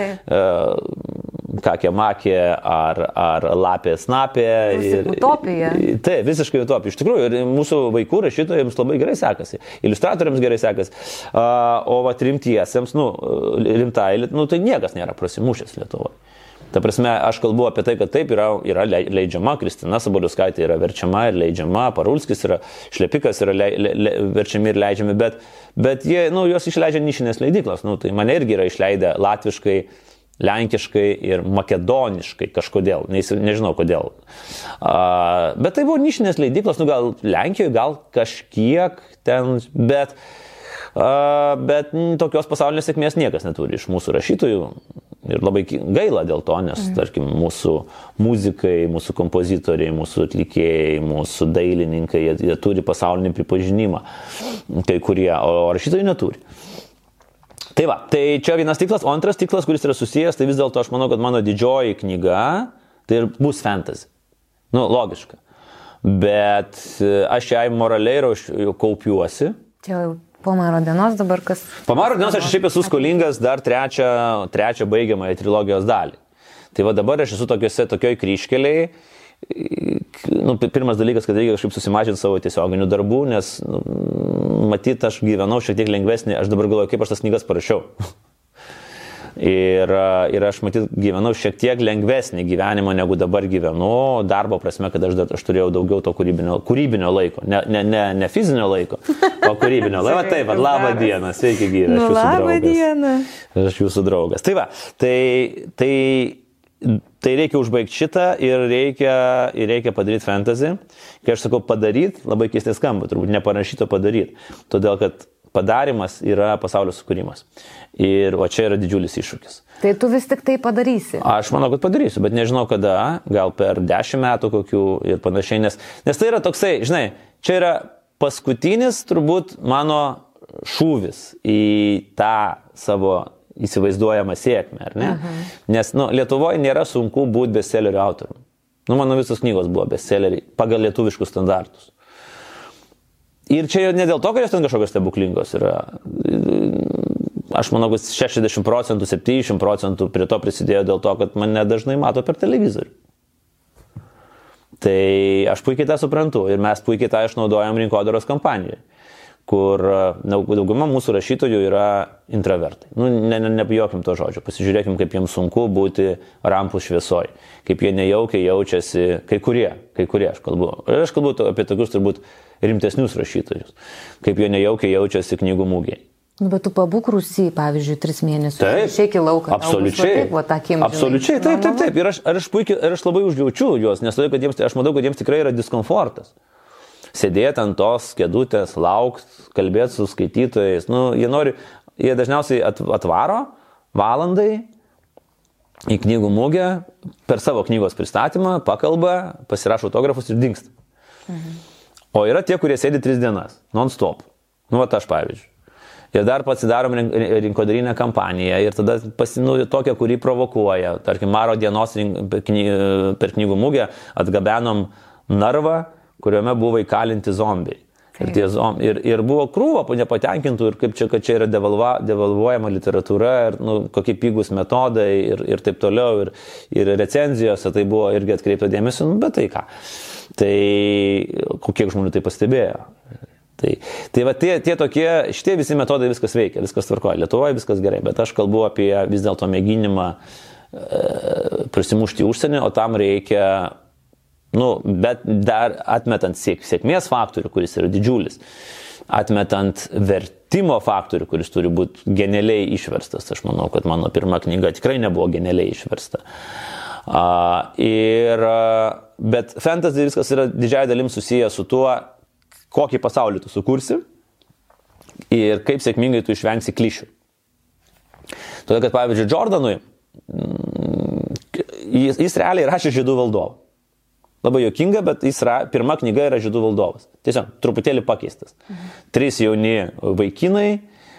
kakė makė ar lapė snapė. Utopija. Taip, visiškai utopija. Iš tikrųjų, ir mūsų vaikų rašytojams labai gerai sekasi, iliustratoriams gerai sekasi. O rimtiesiems, rimtai, tai niekas nėra prasimušęs Lietuvoje. Ta prasme, aš kalbu apie tai, kad taip yra leidžiama, Kristina Sabaliauskaitė yra verčiama ir leidžiama, Parulskis yra, Šlepikas yra verčiami ir leidžiami, bet jie, juos išleidžia nišinės leidyklos. Tai mane irgi yra išleidę latviškai, lenkiškai ir makedoniškai kažkodėl, nežinau kodėl. Bet tai buvo nišinės leidyklos, gal Lenkijoje, gal kažkiek ten, bet tokios pasaulinės sėkmės niekas neturi iš mūsų rašytojų ir labai gaila dėl to, nes, tarkim, mūsų muzikai, mūsų kompozitoriai, mūsų atlikėjai, mūsų dailininkai, jie turi pasaulinį pripažinimą, kai kurie, o rašytojai neturi. Tai va, tai čia vienas tikslas, o antras tikslas, kuris yra susijęs, tai vis dėlto aš manau, kad mano didžioji knyga tai ir bus fantasy. Logiška. Bet aš jai moraliai jau kaupiuosi. Čia jau po Maro dienos dabar kas... Po Maro dienos aš šiaip esu skolingas dar trečią baigiamąją trilogijos dalį. Tai va dabar aš esu tokioj kryžkeliai. Nu, pirmas dalykas, kad reikia kažkaip susimažinti savo tiesioginių darbų, nes matyt, aš gyvenau šiek tiek lengvesnį, aš dabar galvoju, kaip aš tas knygas parašiau. Ir aš matyt gyvenau šiek tiek lengvesnį gyvenimą, negu dabar gyvenu, darbo prasme, kad aš turėjau daugiau to kūrybinio laiko, ne fizinio laiko, o kūrybinio laiko. Taip, labą dieną, sveiki gyvi, aš jūsų draugas. Labą dieną. Aš jūsų draugas. Tai va, tai reikia užbaigti šitą ir reikia padaryti fantasy. Kai aš sakau padaryti, labai keistai skamba, turbūt neparašyto padaryti. Todėl, kad padarimas yra pasaulio sukūrimas. O čia yra didžiulis iššūkis. Tai tu vis tik tai padarysi? Aš manau, kad padarysiu, bet nežinau kada, gal per 10 metų kokių ir panašiai. Nes tai yra toksai, žinai, čia yra paskutinis turbūt mano šūvis į tą savo įsivaizduojamą sėkmę, ar ne? Nes Lietuvoje nėra sunku būti bestsellerio autorium. Mano visos knygos buvo bestselleriai pagal lietuviškus standartus. Ir čia ne dėl to, kad jos ten kažkokios stebuklingos yra. Aš manau, kad 60%, 70% prie to prisidėjo dėl to, kad mane dažnai mato per televizorių. Tai aš puikiai tą suprantu ir mes puikiai tą išnaudojam rinkodaros kampanijoje, kur dauguma mūsų rašytojų yra intravertai. Nebijokim to žodžio, pasižiūrėkim, kaip jiems sunku būti rampų šviesoj, kaip jie nejaukiai jaučiasi, kai kurie aš kalbu. Ir aš kalbu apie tokius turbūt rimtesnius rašytojus, kaip jie nejaukiai jaučiasi knygų mugėje. Bet tu pabūk Rūsy, pavyzdžiui, 3 mėnesius. Išeik į lauką. Absoliučiai. Absoliučiai, taip. Ir aš labai užjaučiu juos, nes aš matau, kad jiems tikrai yra diskomfortas. Sėdėti ant tos kėdutės, laukti, kalbėti su skaitytojais. Jie dažniausiai atvaro valandai į knygų mugę, per savo knygos pristatymą, pakalba, pasirašo autografus ir dingsta. O yra tie, kurie sėdi 3 dienas, non-stop. Aš pavyzdžiui. Ir dar pasidarom rinkodarinę kampaniją ir tada tokią, kurį provokuoja. Tarkim, Maro dienos per knygų mugę atgabenom narvą, kuriame buvo įkalinti zombiai. Ir buvo krūva nepatenkintų ir kaip čia, kad čia yra devalvuojama literatūra ir kokie pigus metodai ir taip toliau. Ir recenzijose tai buvo irgi atkreipta dėmesio, bet tai ką. Tai kiek žmonių tai pastebėjo. Tai va šitie visi metodai viskas veikia, viskas tvarkoja. Lietuvoje viskas gerai, bet aš kalbu apie vis dėlto mėginimą prasimušti užsienį, o tam reikia, bet dar atmetant sėkmės faktorių, kuris yra didžiulis, atmetant vertimo faktorių, kuris turi būti genialiai išverstas. Aš manau, kad mano pirma knyga tikrai nebuvo genialiai išversta. Bet fantasy viskas yra didžiai dalim susiję su tuo, kokį pasaulį tu sukursi ir kaip sėkmingai tu išvengsi klišių. Todėl, kad pavyzdžiui, Jordanui, jis realiai rašė Žydų valdovą. Labai juokinga, bet pirma knyga yra Žydų valdovas. Tiesiog truputėlį pakeistas. 3 jauni vaikinai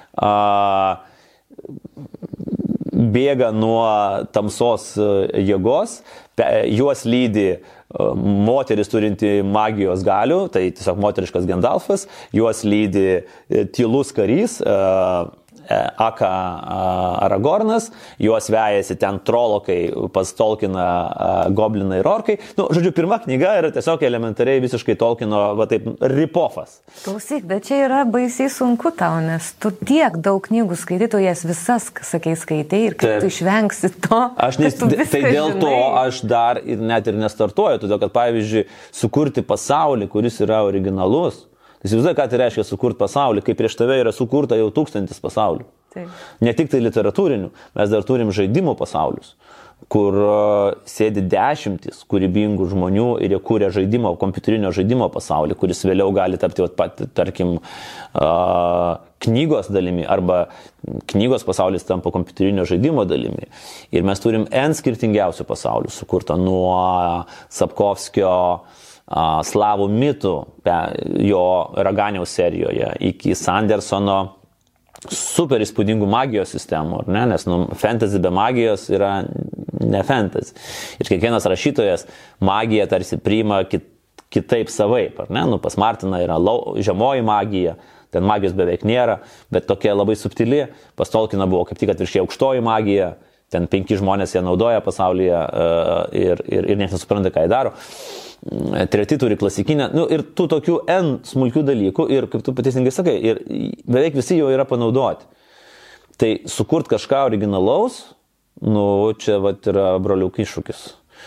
bėga nuo tamsos jėgos, juos lydi moteris turinti magijos galių, tai tiesiog moteriškas Gandalfas, juos lydi tylus karys, Aka Aragornas, juos vejasi ten trolokai, pas Tolkieną goblinai ir orkai. Žodžiu, pirma knyga yra tiesiog elementariai visiškai Tolkieno rip-offas. Klausyk, bet čia yra baisiai sunku tau, nes tu tiek daug knygų skaitytų, jas visas, sakai, skaitai ir kaip tu išvengsi to. Tai dėl to aš dar net ir nestartuoju, todėl kad, pavyzdžiui, sukurti pasaulį, kuris yra originalus. Įsivaizduoji, ką tai reiškia sukurti pasaulį, kai prieš tave yra sukurta jau 1000 pasaulių. Taip. Ne tik tai literatūrinių, mes dar turim žaidimų pasaulius, kur sėdi 10 kūrybingų žmonių ir jie kūrė kompiuterinio žaidimo pasaulį, kuris vėliau gali tapti, tarkim, knygos dalimi arba knygos pasaulis tampa kompiuterinio žaidimo dalimi. Ir mes turim N skirtingiausių pasaulių sukurtą nuo Sapkovskio slavų mitų jo Raganiaus serijoje iki Sandersono super įspūdingų magijos sistemų, nes fantasy be magijos yra ne fantasy. Ir kiekvienas rašytojas magiją tarsi priima kitaip savaip, pas Martiną yra žemoji magija, ten magijos beveik nėra, bet tokia labai subtili, pas Tolkieną buvo kaip tik atvirkščiai aukštoji magija, ten 5 žmonės jie naudoja pasaulyje ir niekas nesupranta, ką jie daro. Treti turi klasikinę, ir tų tokių N smulkių dalykų ir, kaip tu pateisingai sakai, ir beveik visi jau yra panaudoti. Tai sukurt kažką originalaus, čia yra broliukų iššūkis.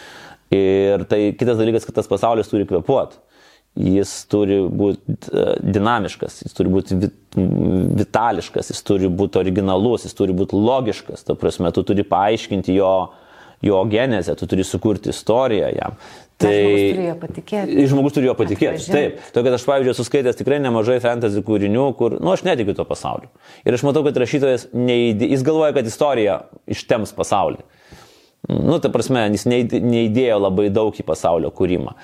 Ir tai kitas dalykas, kad tas pasaulis turi kvėpuoti. Jis turi būti dinamiškas, jis turi būti vitališkas, jis turi būti originalus, jis turi būti logiškas. Ta prasme, tu turi paaiškinti jo genezę, tu turi sukurti istoriją jam. Žmogus turi jo patikėti. Taip. Kad aš, pavyzdžiui, esu skaitęs tikrai nemažai fantasy kūrinių, kur, aš netikiu to pasauliu. Ir aš matau, kad rašytojas, jis galvoja, kad istorija ištems pasaulį. Ta prasme, jis neįdėjo labai daug į pasaulio kūrimą.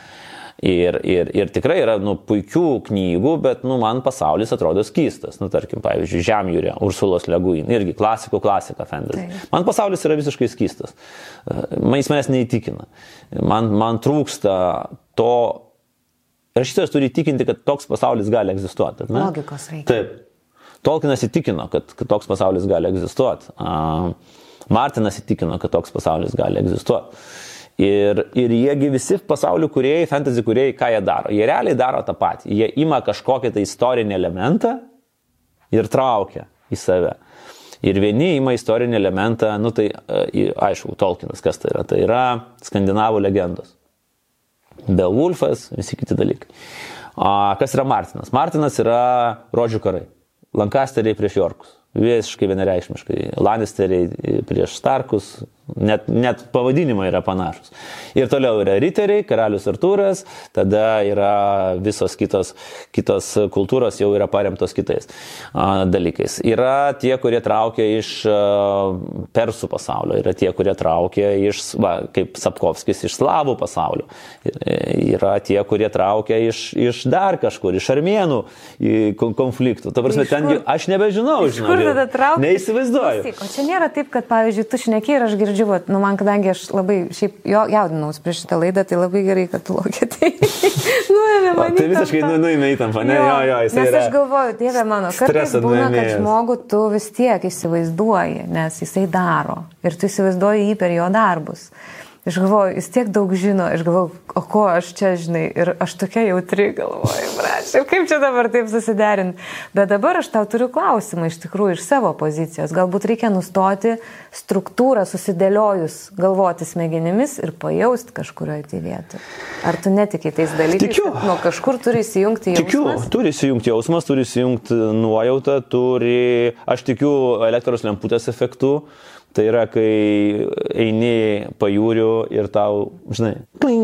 Ir tikrai yra puikių knygų, bet man pasaulis atrodo skystas. Tarkim, pavyzdžiui, Žemjūrė, Ursulos Le Guin, irgi klasika fantasy. Man pasaulis yra visiškai skystas. Jis manęs neįtikina. Man trūksta to. Rašytojas turi įtikinti, kad toks pasaulis gali egzistuoti. Logikos reikia. Taip. Tolkienas įtikino, kad toks pasaulis gali egzistuoti. Martinas įtikino, kad toks pasaulis gali egzistuoti. Ir jiegi visi pasaulio kūrėjai, fantasy kūrėjai, ką jie daro? Jie realiai daro tą patį. Jie ima kažkokį tai istorinį elementą ir traukia į save. Ir vieni ima istorinį elementą, aišku, Tolkienas, kas tai yra? Tai yra skandinavų legendos. Beowulfas, visi kiti dalykai. Kas yra Martinas? Martinas yra Rodžių karai. Lankasteriai prieš Jorkus. Visiškai vienareikšmiškai. Lannisteriai prieš Starkus. Net pavadinimai yra panašus. Ir toliau yra riteriai, karalius Artūras, tada yra visos kitos kultūros jau yra paremtos kitais dalykais. Yra tie, kurie traukia iš persų pasaulio, yra tie, kurie traukia iš, kaip Sapkovskis, iš slavų pasaulio. Yra tie, kurie traukia iš dar kažkur, iš armėnų konfliktų. Ta prasme, ten aš nebežinau, neįsivaizduoju. O čia nėra taip, kad, pavyzdžiui, tu šneki ir aš girdžiu, man kadangi aš labai šiaip jaudinaus prieš šitą laidą, tai labai gerai, kad tu lokėtai nuėmė mane. Tai visiškai nuėmė įtampą, ne? Nes aš galvoju, Dieve mano, kartais būna, kad žmogų tu vis tiek įsivaizduoji, nes jisai daro ir tu įsivaizduoji jį per jo darbus. Aš galvoju, jis tiek daug žino, aš galvoju, o ko aš čia žinai, ir aš tokia jautri galvoju, ir kaip čia dabar taip susiderinti. Bet dabar aš tau turiu klausimą iš tikrųjų iš savo pozicijos. Galbūt reikia nustoti struktūrą susidėliojus, galvoti smegenimis ir pajausti kažkurioje tai vietoje. Ar tu netikai tais dalykais? Tikiu. Nuo kažkur turi įsijungti jausmas? Tikiu, turi įsijungti jausmas, turi įsijungti nuojautą, aš tikiu elektros lemputės efektu. Tai yra, kai eini pajūriu ir tau, žinai,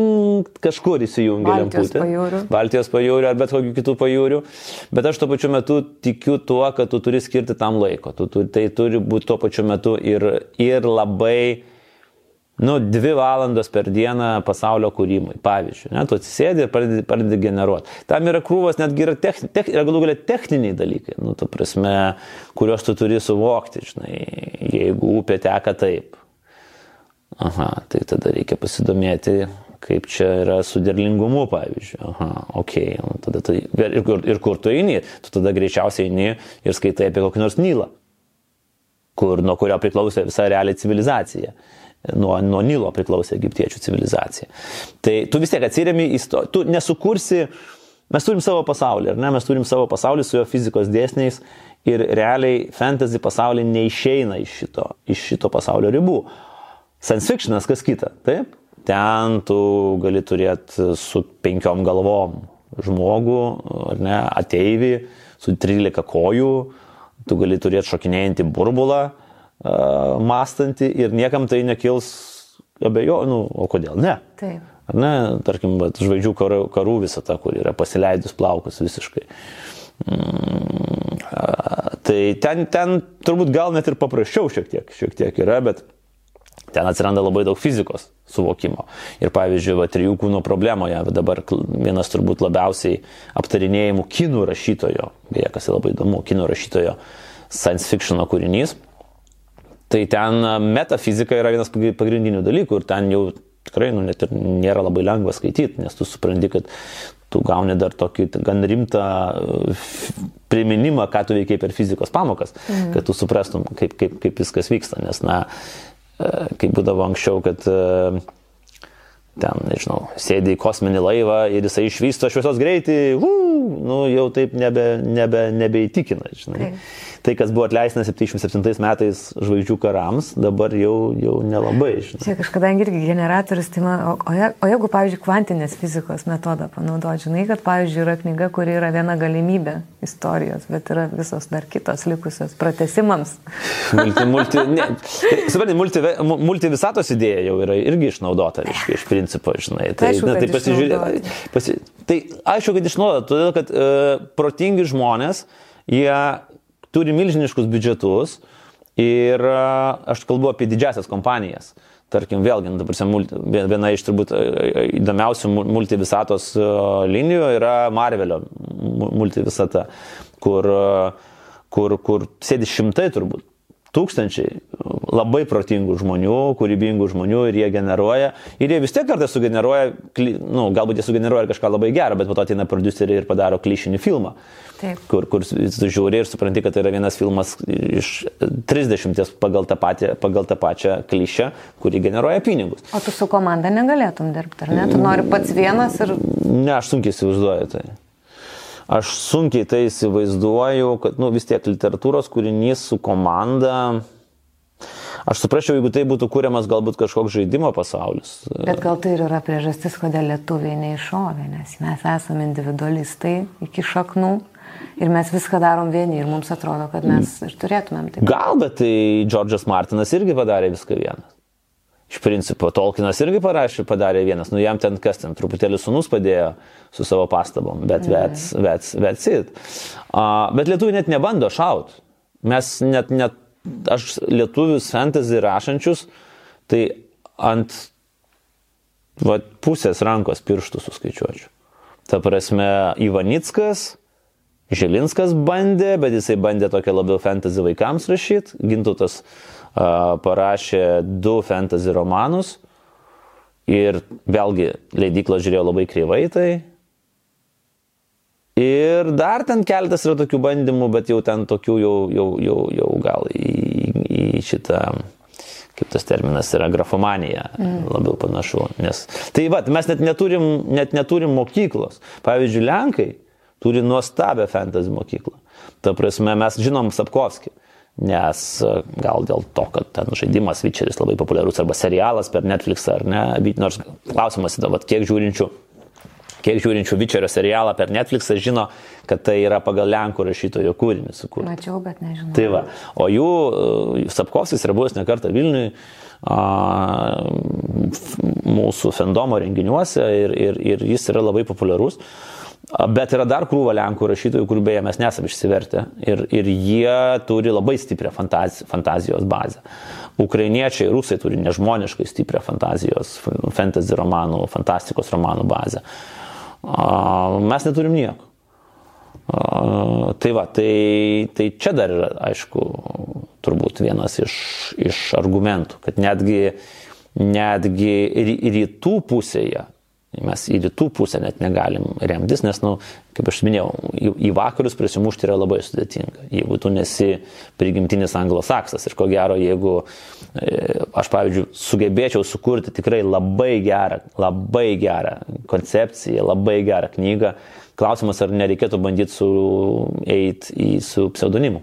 kažkur įsijungia lemputė. Baltijos pajūriu ar bet kokių kitų pajūrių. Bet aš tuo pačiu metu tikiu tuo, kad tu turi skirti tam laiko. Tai turi būti tuo pačiu metu ir labai, 2 valandos per dieną pasaulio kūrimui. Pavyzdžiui, tu atsisėdi ir pradedi generuoti. Tam yra krūvas, netgi yra galų galia techniniai dalykai, ta prasme, kuriuos tu turi suvokti, žinai, jeigu upė teka taip. Tai tada reikia pasidomėti, kaip čia yra su derlingumu, pavyzdžiui. Tada ir kur tu eini, tu tada greičiausiai eini ir skaitai apie kokį nors Nilą, nuo kurio priklausė visa realiai civilizacija. Nuo Nilo priklausė egiptiečių civilizacija. Tai tu vis tiek atsiremi, tu nesukursi, mes turim savo pasaulį, ar ne? Mes turim savo pasaulį su jo fizikos dėsniais ir realiai fantasy pasaulį neišeina iš šito pasaulio ribų. Science fictionas kas kita, taip? Ten tu gali turėti su 5 galvom žmogų, ar ne, ateivį, su 13 kojų, tu gali turėti šokinėjantį burbulą, mąstantį ir niekam tai nekils abejonių, o kodėl ne? Taip. Ar ne, tarkim, žvaigždžių karų visą tą, kur yra pasileidus plaukus visiškai. Tai ten turbūt gal net ir paprasčiau šiek tiek yra, bet ten atsiranda labai daug fizikos suvokimo. Ir pavyzdžiui, 3 kūnų problemoje dabar vienas turbūt labiausiai aptarinėjimų kinų rašytojo, beje, kas yra labai įdomu, kinų rašytojo science fictiono kūrinys. Tai ten metafizika yra vienas pagrindinių dalykų ir ten jau tikrai net ir nėra labai lengva skaityti, nes tu supranti, kad tu gauni dar tokį gan rimtą priminimą, ką tu veikiai per fizikos pamokas, kad tu suprastum, kaip viskas vyksta, nes kaip būdavo anksčiau, kad ten, nežinau, sėdi į kosminį laivą ir jisai išvysto šviesos greitį, jau taip nebeįtikina, žinai. Tai, kas buvo atleistina 77 metais žvaigždžių karams, dabar jau nelabai, žinai. Čia kažkada irgi generatorius, tai man, o jeigu, pavyzdžiui, kvantinės fizikos metodą panaudoti, žinai, kad, pavyzdžiui, yra knyga, kuri yra viena galimybė istorijos, bet yra visos dar kitos likusios pratesimams. Multivisatos idėja jau yra irgi išnaudota, iš principo, žinai. Tai aišku, kad išnaudota, todėl, kad protingi žmonės, jie turi milžiniškus biudžetus ir aš kalbu apie didžiasias kompanijas. Tarkim, vėlgi, viena iš turbūt įdomiausių multivisatos linijų yra Marvelio multivisata, kur sėdi šimtai turbūt, tūkstančiai labai protingų žmonių, kūrybingų žmonių ir jie generuoja. Ir jie vis tiek kartais sugeneruoja, galbūt jie sugeneruoja kažką labai gerą, bet po to ateina prodiuseriai ir padaro klišinį filmą. Taip. Kur tu žiūri ir supranti, kad tai yra vienas filmas iš 30 pagal tą pačią klišę, kuri generuoja pinigus. O tu su komanda negalėtum dirbti, ar ne? Tu nori pats vienas ir... Ne, aš sunkiai įsivaizduoju tai. Aš sunkiai tai įsivaizduoju, kad vis tiek literatūros kūrinys su komanda... Aš suprasčiau, jeigu tai būtų kūriamas galbūt kažkoks žaidimo pasaulis. Bet gal tai ir yra priežastis, kodėl lietuviai neiššovė, nes mes esame individualistai iki šaknų ir mes viską darom vieni ir mums atrodo, kad mes ir turėtumėm taip. Gal, bet tai Džordžas Martinas irgi padarė viską vienas. Iš principo, Tolkienas irgi padarė vienas. Jam ten kas ten, truputėlį sūnus padėjo su savo pastabom, bet that's it. Bet lietuviai net nebando šaut. Mes net aš lietuvius fantasy rašančius, tai ant pusės rankos pirštų suskaičiuočiau. Ta prasme, Ivanickas, Žilinskas bandė, bet jisai bandė tokią labiau fantasy vaikams rašyti. Gintautas parašė 2 fantasy romanus ir vėlgi leidykla žiūrėjo labai kreivai tai. Ir dar ten keletas yra tokių bandymų, bet jau ten tokių jau gal į šitą, kaip tas terminas yra, grafomanija labiau panašu. Nes, tai mes net neturim mokyklos. Pavyzdžiui, Lenkai turi nuostabią fantasy mokyklą. Ta prasme, mes žinom Sapkovskį, nes gal dėl to, kad ten žaidimas Witcheris labai populiarus, arba serialas per Netflix, ar ne, nors klausimas yra, kiek žiūrinčių Witcherio serialą per Netflixą žino, kad tai yra pagal lenkų rašytojo kūrinį sukurta. Mačiau, bet nežinau. Tai va, o jų Sapkovskis yra buvęs ne kartą Vilniui, mūsų fandomo renginiuose ir jis yra labai populiarus. Bet yra dar krūva lenkų rašytojų, kurių beje mes nesam išsivertę ir jie turi labai stiprią fantazijos bazę. Ukrainiečiai, rusai turi nežmoniškai stiprią fantazijos, fantasy romanų, fantastikos romanų bazę. Mes neturim nieko. Tai va, tai čia dar yra, aišku, turbūt vienas iš argumentų, kad netgi rytų pusėje, mes į rytų pusę net negalim remtis, nes, kaip aš minėjau, į vakarus prisimušti yra labai sudėtinga. Jeigu tu nesi prigimtinis anglosaksas ir ko gero, jeigu aš, pavyzdžiui, sugebėčiau sukurti tikrai labai gerą koncepciją, labai gerą knygą, klausimas, ar nereikėtų bandyti eiti su pseudonimu.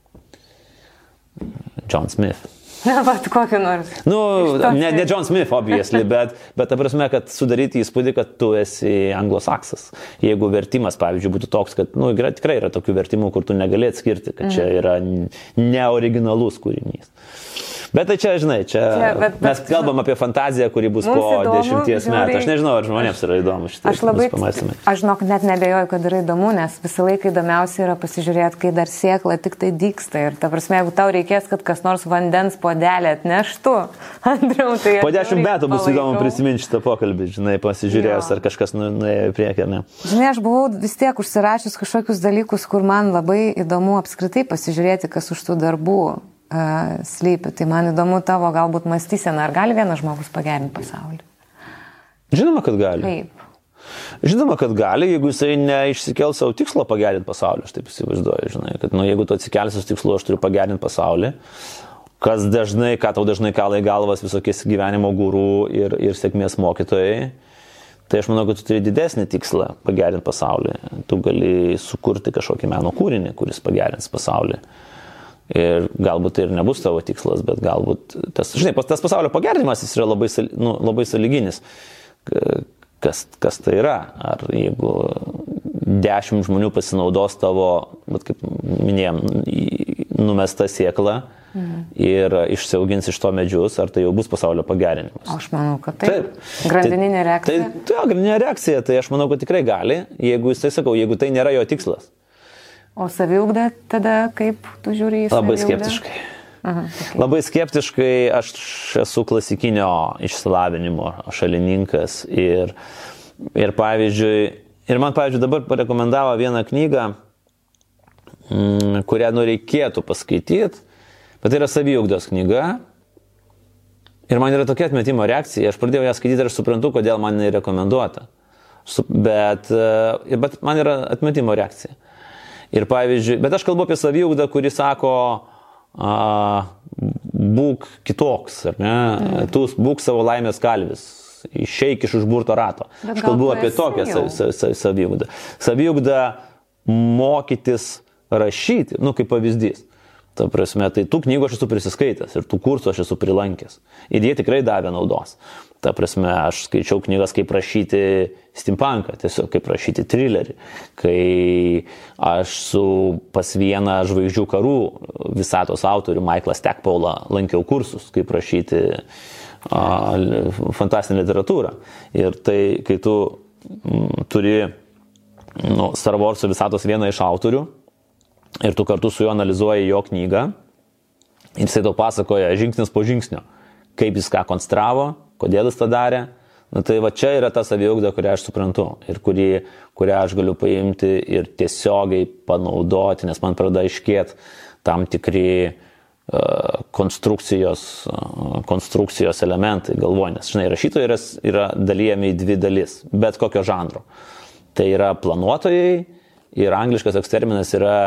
John Smith. Bet kokį nors. Ne John Smith, obviously, bet ta prasme, kad sudaryti įspūdį, kad tu esi anglosaksas. Jeigu vertimas, pavyzdžiui, būtų toks, kad, tikrai yra tokių vertimų, kur tu negali atskirti, kad čia yra neoriginalus kūrinys. Bet tai čia, žinai, mes kalbam apie fantaziją, kuri bus po 10 metų. Aš nežinau, ar žmonėms yra įdomu šitą. Aš žinok, net nebejoju, kad yra įdomu, nes visą laiką įdomiausia yra pasižiūrėti, kai dar sėkla tik tai dygsta. Ir ta prasme, jeigu tau reikės, kad kas nors vandens puodelį atneštų, Andriau, tai... Po 10 metų bus įdomu prisiminti šitą pokalbį, žinai, pasižiūrėjus, ar kažkas nuėjo į priekį, ar ne. Žinai, aš buvau vis tiek užsirašius kažkokius dalykus, kur man labai įdomu apskritai pasižiūrėti, kas už tų darbų slypi. Tai man įdomu tavo galbūt mąstysena, ar gali vienas žmogus pagerinti pasaulį? Žinoma, kad gali. Kaip? Žinoma, kad gali, jeigu jisai neišsikels savo tikslo pagerinti pasaulį, aš taip įsivaizduoju, žinai, kad jeigu tu atsikelsi su tikslu, aš turiu pagerinti pasaulį, ką tau dažnai kala į galvas visokies gyvenimo gurų ir sėkmės mokytojai, tai aš manau, kad tu turi didesnį tikslą pagerinti pasaulį. Tu gali sukurti kažkokį meno kūrinį, kuris pagerins pasaulį. Ir galbūt tai ir nebus tavo tikslas, bet galbūt tas pasaulio pagerinimas jis yra labai sąlyginis. Kas tai yra? Ar jeigu 10 žmonių pasinaudos tavo, bet kaip minėjom, numesta sėkla ir išsiaugins iš to medžius, ar tai jau bus pasaulio pagerinimas? Aš manau, kad taip. Grandininė reakcija. Grandininė reakcija, tai aš manau, kad tikrai gali, jeigu tai nėra jo tikslas. O saviugda tada kaip tu žiūri į saviugdą? Labai skeptiškai. Labai skeptiškai, aš esu klasikinio išsilavinimo šalininkas ir man pavyzdžiui dabar parekomendavo vieną knygą, kurią reikėtų paskaityti, bet tai yra saviugdos knyga ir man yra tokia atmetimo reakcija, aš pradėjau ją skaityti ir aš suprantu, kodėl man nerekomenduota, bet man yra atmetimo reakcija. Ir pavyzdžiui, bet aš kalbu apie saviugdą, kuri sako, būk kitoks, ar ne? Tu būk savo laimės kalvis, išeik iš užburto rato. Aš kalbu apie tokią saviugdą. Saviugdą mokytis rašyti, kaip pavyzdys. Ta prasme, tai tų knygų aš esu prisiskaitęs ir tų kursų aš esu prilankęs. Ir jie tikrai davė naudos. Ta prasme, aš skaičiau knygas, kaip rašyti steampunką, tiesiog kaip rašyti trilerį. Kai aš pas vieną žvaigždžių karų visatos autorių, Michaelą Stackpolą, lankiau kursus, kaip rašyti fantastinę literatūrą. Ir tai, kai tu turi Star Wars'o visatos vieną iš autorių, ir tu kartu su juo analizuoji jo knygą ir jisai tau pasakoja žingsnis po žingsnio, kaip jis ką konstravo, kodėl jis tą darė. Tai va čia yra ta saviugda, kurią aš suprantu ir kurią aš galiu paimti ir tiesiogiai panaudoti, nes man pradeda aiškėti tam tikri konstrukcijos elementai galvoj, nes rašytojai yra dalijami į 2 dalis, bet kokio žanro. Tai yra planuotojai ir angliškas terminas yra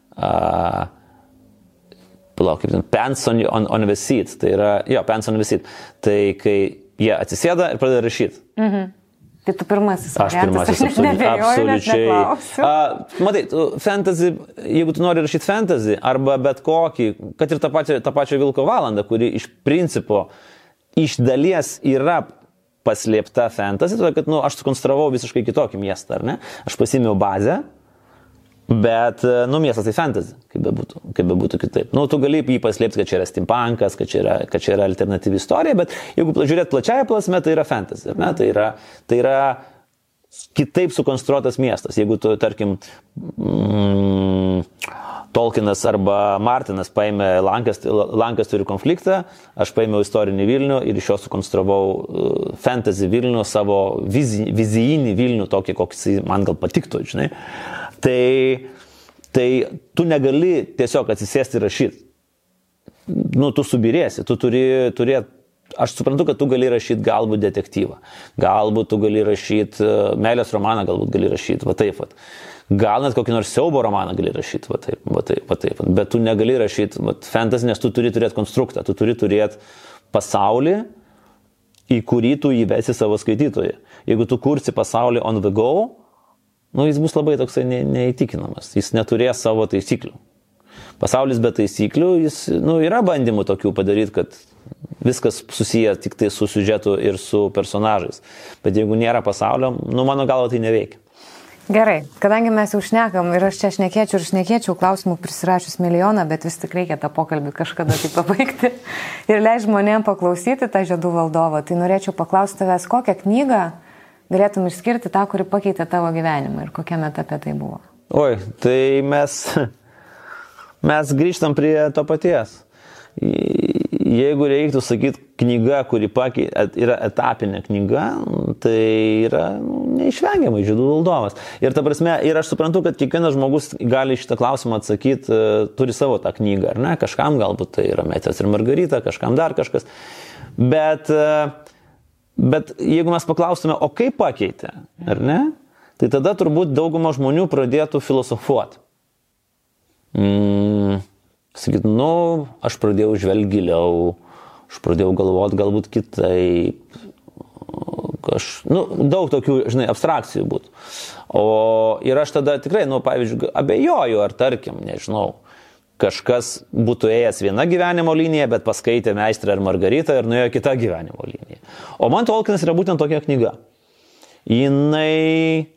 pants on the seat. Tai yra, pants on the seat. Tai kai jie atsisėda ir pradeda rašyti. Tai tu pirmasis. Aš pirmasis, absoliučiai. Matai, fantasy, jeigu tu nori rašyti fantasy, arba bet kokį, kad ir tą pačią Vilko valandą, kuri iš principo iš dalies yra paslėpta fantasy, todėl kad aš sukonstravau visiškai kitokį miestą, ar ne? Aš pasimiau bazę, bet, miestas tai fantasy, kaip bebūtų kitaip. Tu gali jį paslėpti, kad čia yra steampunkas, kad čia yra alternatyvi istorija, bet jeigu žiūrėt plačiaja prasme, tai yra fantasy, ar ne? Tai yra kitaip sukonstruotas miestas. Jeigu tu, tarkim, Tolkienas arba Martinas paėmė Lankasterių konfliktą, aš paėmiau istorinį Vilnių ir iš jo sukonstravau fantasy Vilnių, savo vizijinį Vilnių, tokį, koks man gal patiktų, žinai. Tai tu negali tiesiog atsisėsti ir rašyti. Tu subirėsi, tu turi turėti. Aš suprantu, kad tu gali rašyti galbūt detektyvą, galbūt tu gali rašyti meilės romaną, galbūt gali rašyti, va taip. Gal net kokį nors siaubo romaną gali rašyti, va taip. Bet tu negali rašyti fantasy, nes tu turi turėti konstruktą, tu turi turėti pasaulį, į kurį tu įvesi savo skaitytoją. Jeigu tu kursi pasaulį on the go, jis bus labai toksai neįtikinamas, jis neturės savo taisyklių. Pasaulis be taisyklių, jis yra bandymų tokių padaryti, kad viskas susiję tik tai su siužetu ir su personažais. Bet jeigu nėra pasaulio, mano galva tai neveikia. Gerai, kadangi mes jau šnekam ir aš čia šnekėčiau, klausimų prisirašius milijoną, bet vis tik reikia tą pokalbį kažkada tai pabaigti ir leidž žmonėm paklausyti tą Žiedų valdovą. Tai norėčiau paklausti tavęs, kokią knygą galėtum išskirti tą, kuri pakeitė tavo gyvenimą ir kokiame etape tai buvo? Oi, tai mes grįžtam prie to paties. Jeigu reiktų sakyti knyga, kuri yra etapinė knyga, tai yra neišvengiamai Žiedų valdovas. Ir ta prasme, ir aš suprantu, kad kiekvienas žmogus gali šitą klausimą atsakyti, turi savo tą knygą, ar ne? Kažkam galbūt tai yra Metės ir Margarita, kažkam dar kažkas. Bet jeigu mes paklaustume, o kaip pakeitė, ar ne? Tai tada turbūt dauguma žmonių pradėtų filosofuoti. Sakyti, aš pradėjau žvelgti giliau, aš pradėjau galvoti galbūt kitaip. Daug tokių, abstrakcijų būtų. Ir aš tada tikrai, pavyzdžiui, abejoju, ar tarkim, nežinau, kažkas būtų ėjęs viena gyvenimo linija, bet paskaitė Meistrą ir Margaritą ir nuėjo kita gyvenimo linija. O man Tolkienas yra būtent tokia knyga. Jinai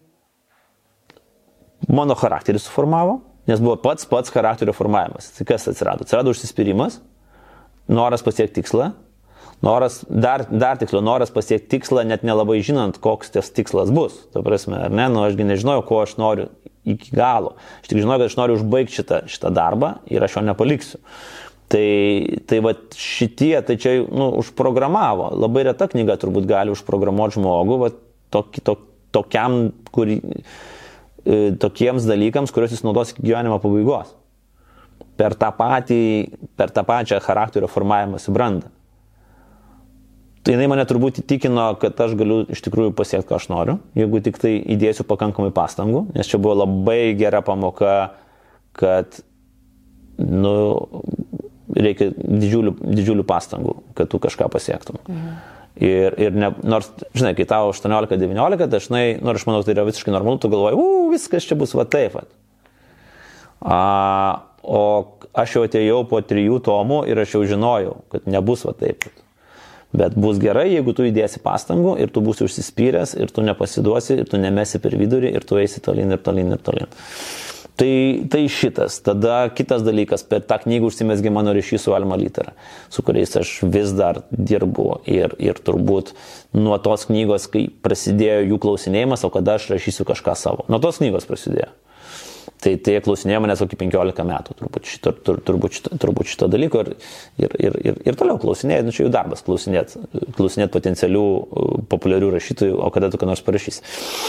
mano charakterį suformavo, nes buvo pats charakterio formavimas. Tai kas atsirado? Atsirado užsispyrimas, noras pasiekti tikslą, noras pasiekti tikslą, net nelabai žinant, koks tas tikslas bus. Ta prasme, ar ne? Ašgi nežinojau, ko aš noriu iki galo. Aš tik žinojau, kad aš noriu užbaigti šitą darbą ir aš jo nepaliksiu. Tai va šitie, tai čia užprogramavo. Labai reta knyga turbūt gali užprogramuoti žmogų, va, tokiems dalykams, kuriuos jis naudos iki gyvenimo pabaigos. Per tą pačią charakterio formavimąsi brandą. Tai jinai mane turbūt įtikino, kad aš galiu iš tikrųjų pasiekti, ką aš noriu, jeigu tik tai įdėsiu pakankamai pastangų, nes čia buvo labai gera pamoka, kad reikia didžiulių pastangų, kad tu kažką pasiektum. Ir nors, žinai, kai tau 18-19, dažnai, nors aš manau, tai yra visiškai normalu, tu galvoji, viskas čia bus va taip. O aš jau atėjau po 3 tomų ir aš jau žinojau, kad nebus va taip. Bet bus gerai, jeigu tu įdėsi pastangų ir tu būsi užsispyręs ir tu nepasiduosi ir tu nemesi per vidurį ir tu eisi tolyn ir tolyn ir tolyn. Tai šitas. Tada kitas dalykas, per tą knygą užsimezgė mano ryšys su Alma Litera, su kuriais aš vis dar dirbu ir turbūt nuo tos knygos, kai prasidėjo jų klausinėjimas, o kada aš rašysiu kažką savo. Nuo tos knygos prasidėjo. Tai klausinėjo manęs kokį 15 metų, turbūt šito dalyko ir toliau klausinėjo, čia jų darbas klausinėt potencialių populiarių rašytojų, o kada tu ką nors parašysi.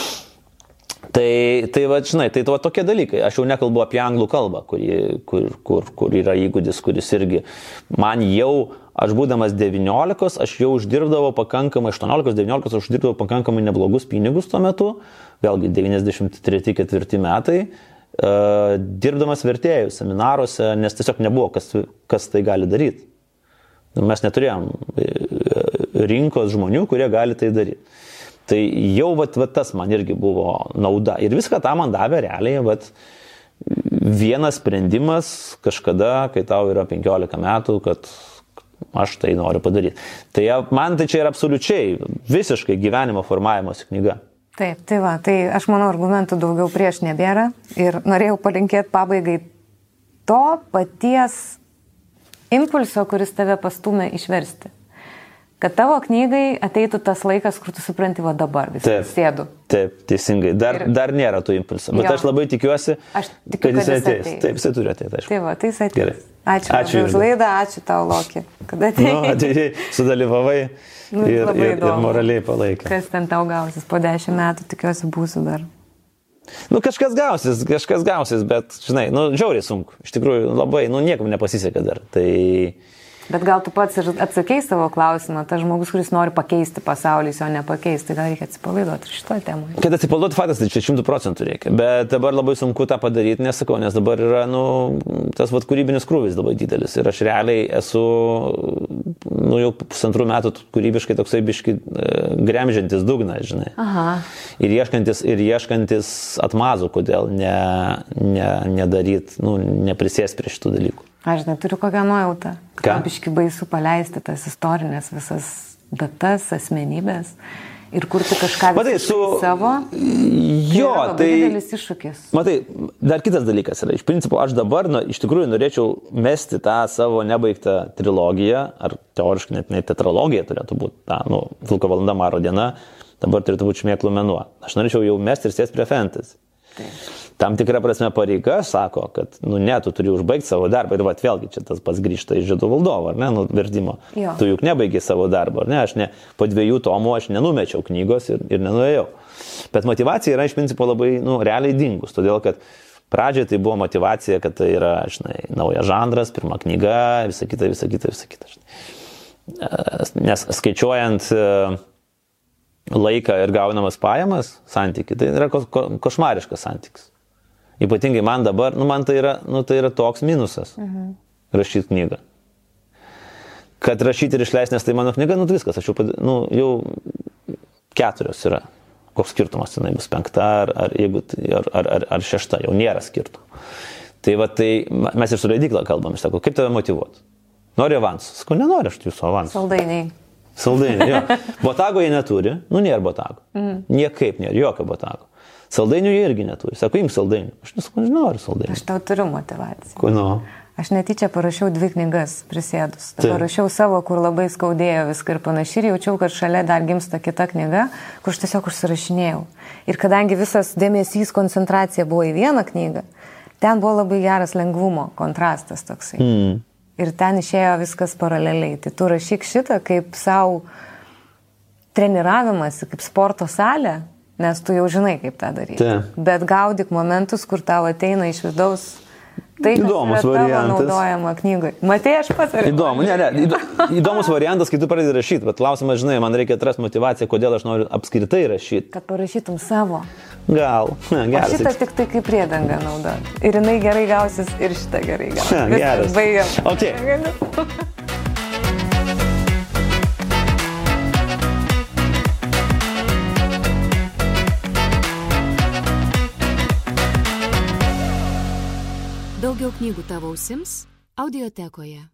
Tai va, žinai, tai va tokie dalykai. Aš jau nekalbu apie anglų kalbą, kur yra įgūdis, kuris irgi man jau, aš būdamas 19, aš jau uždirbdavau pakankamai, 18-19 aš uždirbdavau pakankamai neblogus pinigus tuo metu, vėlgi 93-4 metai, dirbdamas vertėjų seminaruose, nes tiesiog nebuvo, kas tai gali daryti. Mes neturėjom rinkos žmonių, kurie gali tai daryti. Tai jau tas man irgi buvo nauda. Ir viską tą man davė realiai, vienas sprendimas kažkada, kai tau yra 15 metų, kad aš tai noriu padaryti. Tai man tai čia yra absoliučiai visiškai gyvenimo formavimosi knyga. Taip, tai aš manau, argumentų daugiau prieš nebėra ir norėjau palinkėti pabaigai to paties impulso, kuris tave pastumė išversti. Kad tavo knygai ateitų tas laikas, kur tu supranti, va dabar visi sėdu. Taip, teisingai. Dar nėra tų impulsų, bet aš labai tikiuosi, kad jis ateis. Taip, jisai turi ateiti, aišku. Tai va, tai jis ateis. Gerai. Ačiū už laidą, ačiū tau, Loki, kad atėjai. Atėjai, sudalyvavai ir moraliai palaikai. Kas ten tau gausis po 10 metų, tikiuosi būsiu dar. Kažkas gausis, bet, žinai, žiauriai sunku. Iš tikrųjų, labai, niekam nepasisekė dar. Bet gal tu pats ir atsakei savo klausimą, tas žmogus, kuris nori pakeisti pasaulį, jo nepakeisti, tai gal reikia atsipalaiduoti ir šitoje temoje. Kad atsipalaiduoti faktas, tai čia 100% reikia, bet dabar labai sunku tą padaryti, nesakau, nes dabar yra, tas kūrybinis krūvis labai didelis ir aš realiai esu, jau 1,5 metų kūrybiškai toksai biški gremžiantis dugną, žinai. Aha. Ir ieškantis atmazų, kodėl nedaryti, neprisės prie šitų dalykų. Aš neturiu kokią nuojautą. Biški baisu paleisti tas istorinės visas datas, asmenybės ir kurti kažką savo. Jo, tai didelis iššūkis. Matai, dar kitas dalykas yra. Iš principo, aš dabar iš tikrųjų norėčiau mesti tą savo nebaigtą trilogiją, ar teoriškai net tetralogiją turėtų būti, ta, Vilko valanda, Maro diena, dabar turėtų būti Šmėklų mėnuo. Aš norėčiau jau mesti ir sėsti prie fantasy. Tam tikra prasme pareiga sako, kad, tu turi užbaigti savo darbą. Ir vėlgi čia tas pats grįžta iš Žiedų valdovo, ar ne, vertimo. Jo. Tu juk nebaigi savo darbą, ar ne? Po 2 tomų aš nenumečiau knygos ir nenuėjau. Bet motivacija yra iš principo labai, realiai dingus. Todėl, kad pradžioje tai buvo motivacija, kad tai yra, naujas žanras, pirma knyga, visa kita. Nes skaičiuojant laiką ir gaunamas pajamas santykį, tai yra košmariškas santykis. Ypatingai man dabar, man tai yra toks minusas. rašyti knygą. Kad rašyti ir išleisti, nes tai mano knyga, viskas, aš jau 4 yra. Koks skirtumas tenai bus 5 ar 6, jau nėra skirtumų. Tai mes ir su leidykla kalbam, aš sakau, kaip tave motyvuoti? Nori avansų? Sakau, nenori aš jūsų avansų. Saldainiai, jo. Botago jie neturi, nėra botago. Niekaip nėra, jokio botago. Saldainių jie irgi neturi. Sako, imk saldainių. Aš nenoriu saldainių. Aš tau turiu motivaciją. Ko nu? Aš netyčia parašiau 2 knygas prisėdus. Parašiau savo, kur labai skaudėjo viską ir panašiai. Ir jaučiau, kad šalia dar gimsta kita knyga, kur aš tiesiog užsirašinėjau. Ir kadangi visas dėmesys, koncentracija buvo į vieną knygą, ten buvo labai geras lengvumo kontrastas toksai. Ir ten išėjo viskas paraleliai. Tai tu rašyk šitą kaip savo treniravimas, kaip sporto salė, nes tu jau žinai, kaip tą daryti. Bet gaudyk momentus, kur tau ateina iš vidaus. Tai įdomus variantas. Naudojama knygai. Matai, aš pats ar... Įdomus variantas, kai tu pradedi rašyti, bet klausimas, žinai, man reikia atrasti motivaciją, kodėl aš noriu apskritai rašyti. Kad parašytum savo. Gal. Geras. Šitą tik tai kaip priedangą naudoti. Ir jinai gerai gausis, ir šitą gerai gausis. Geras. Baigiam. Okay. Daugiau knygų tavo ausims audiotekoje.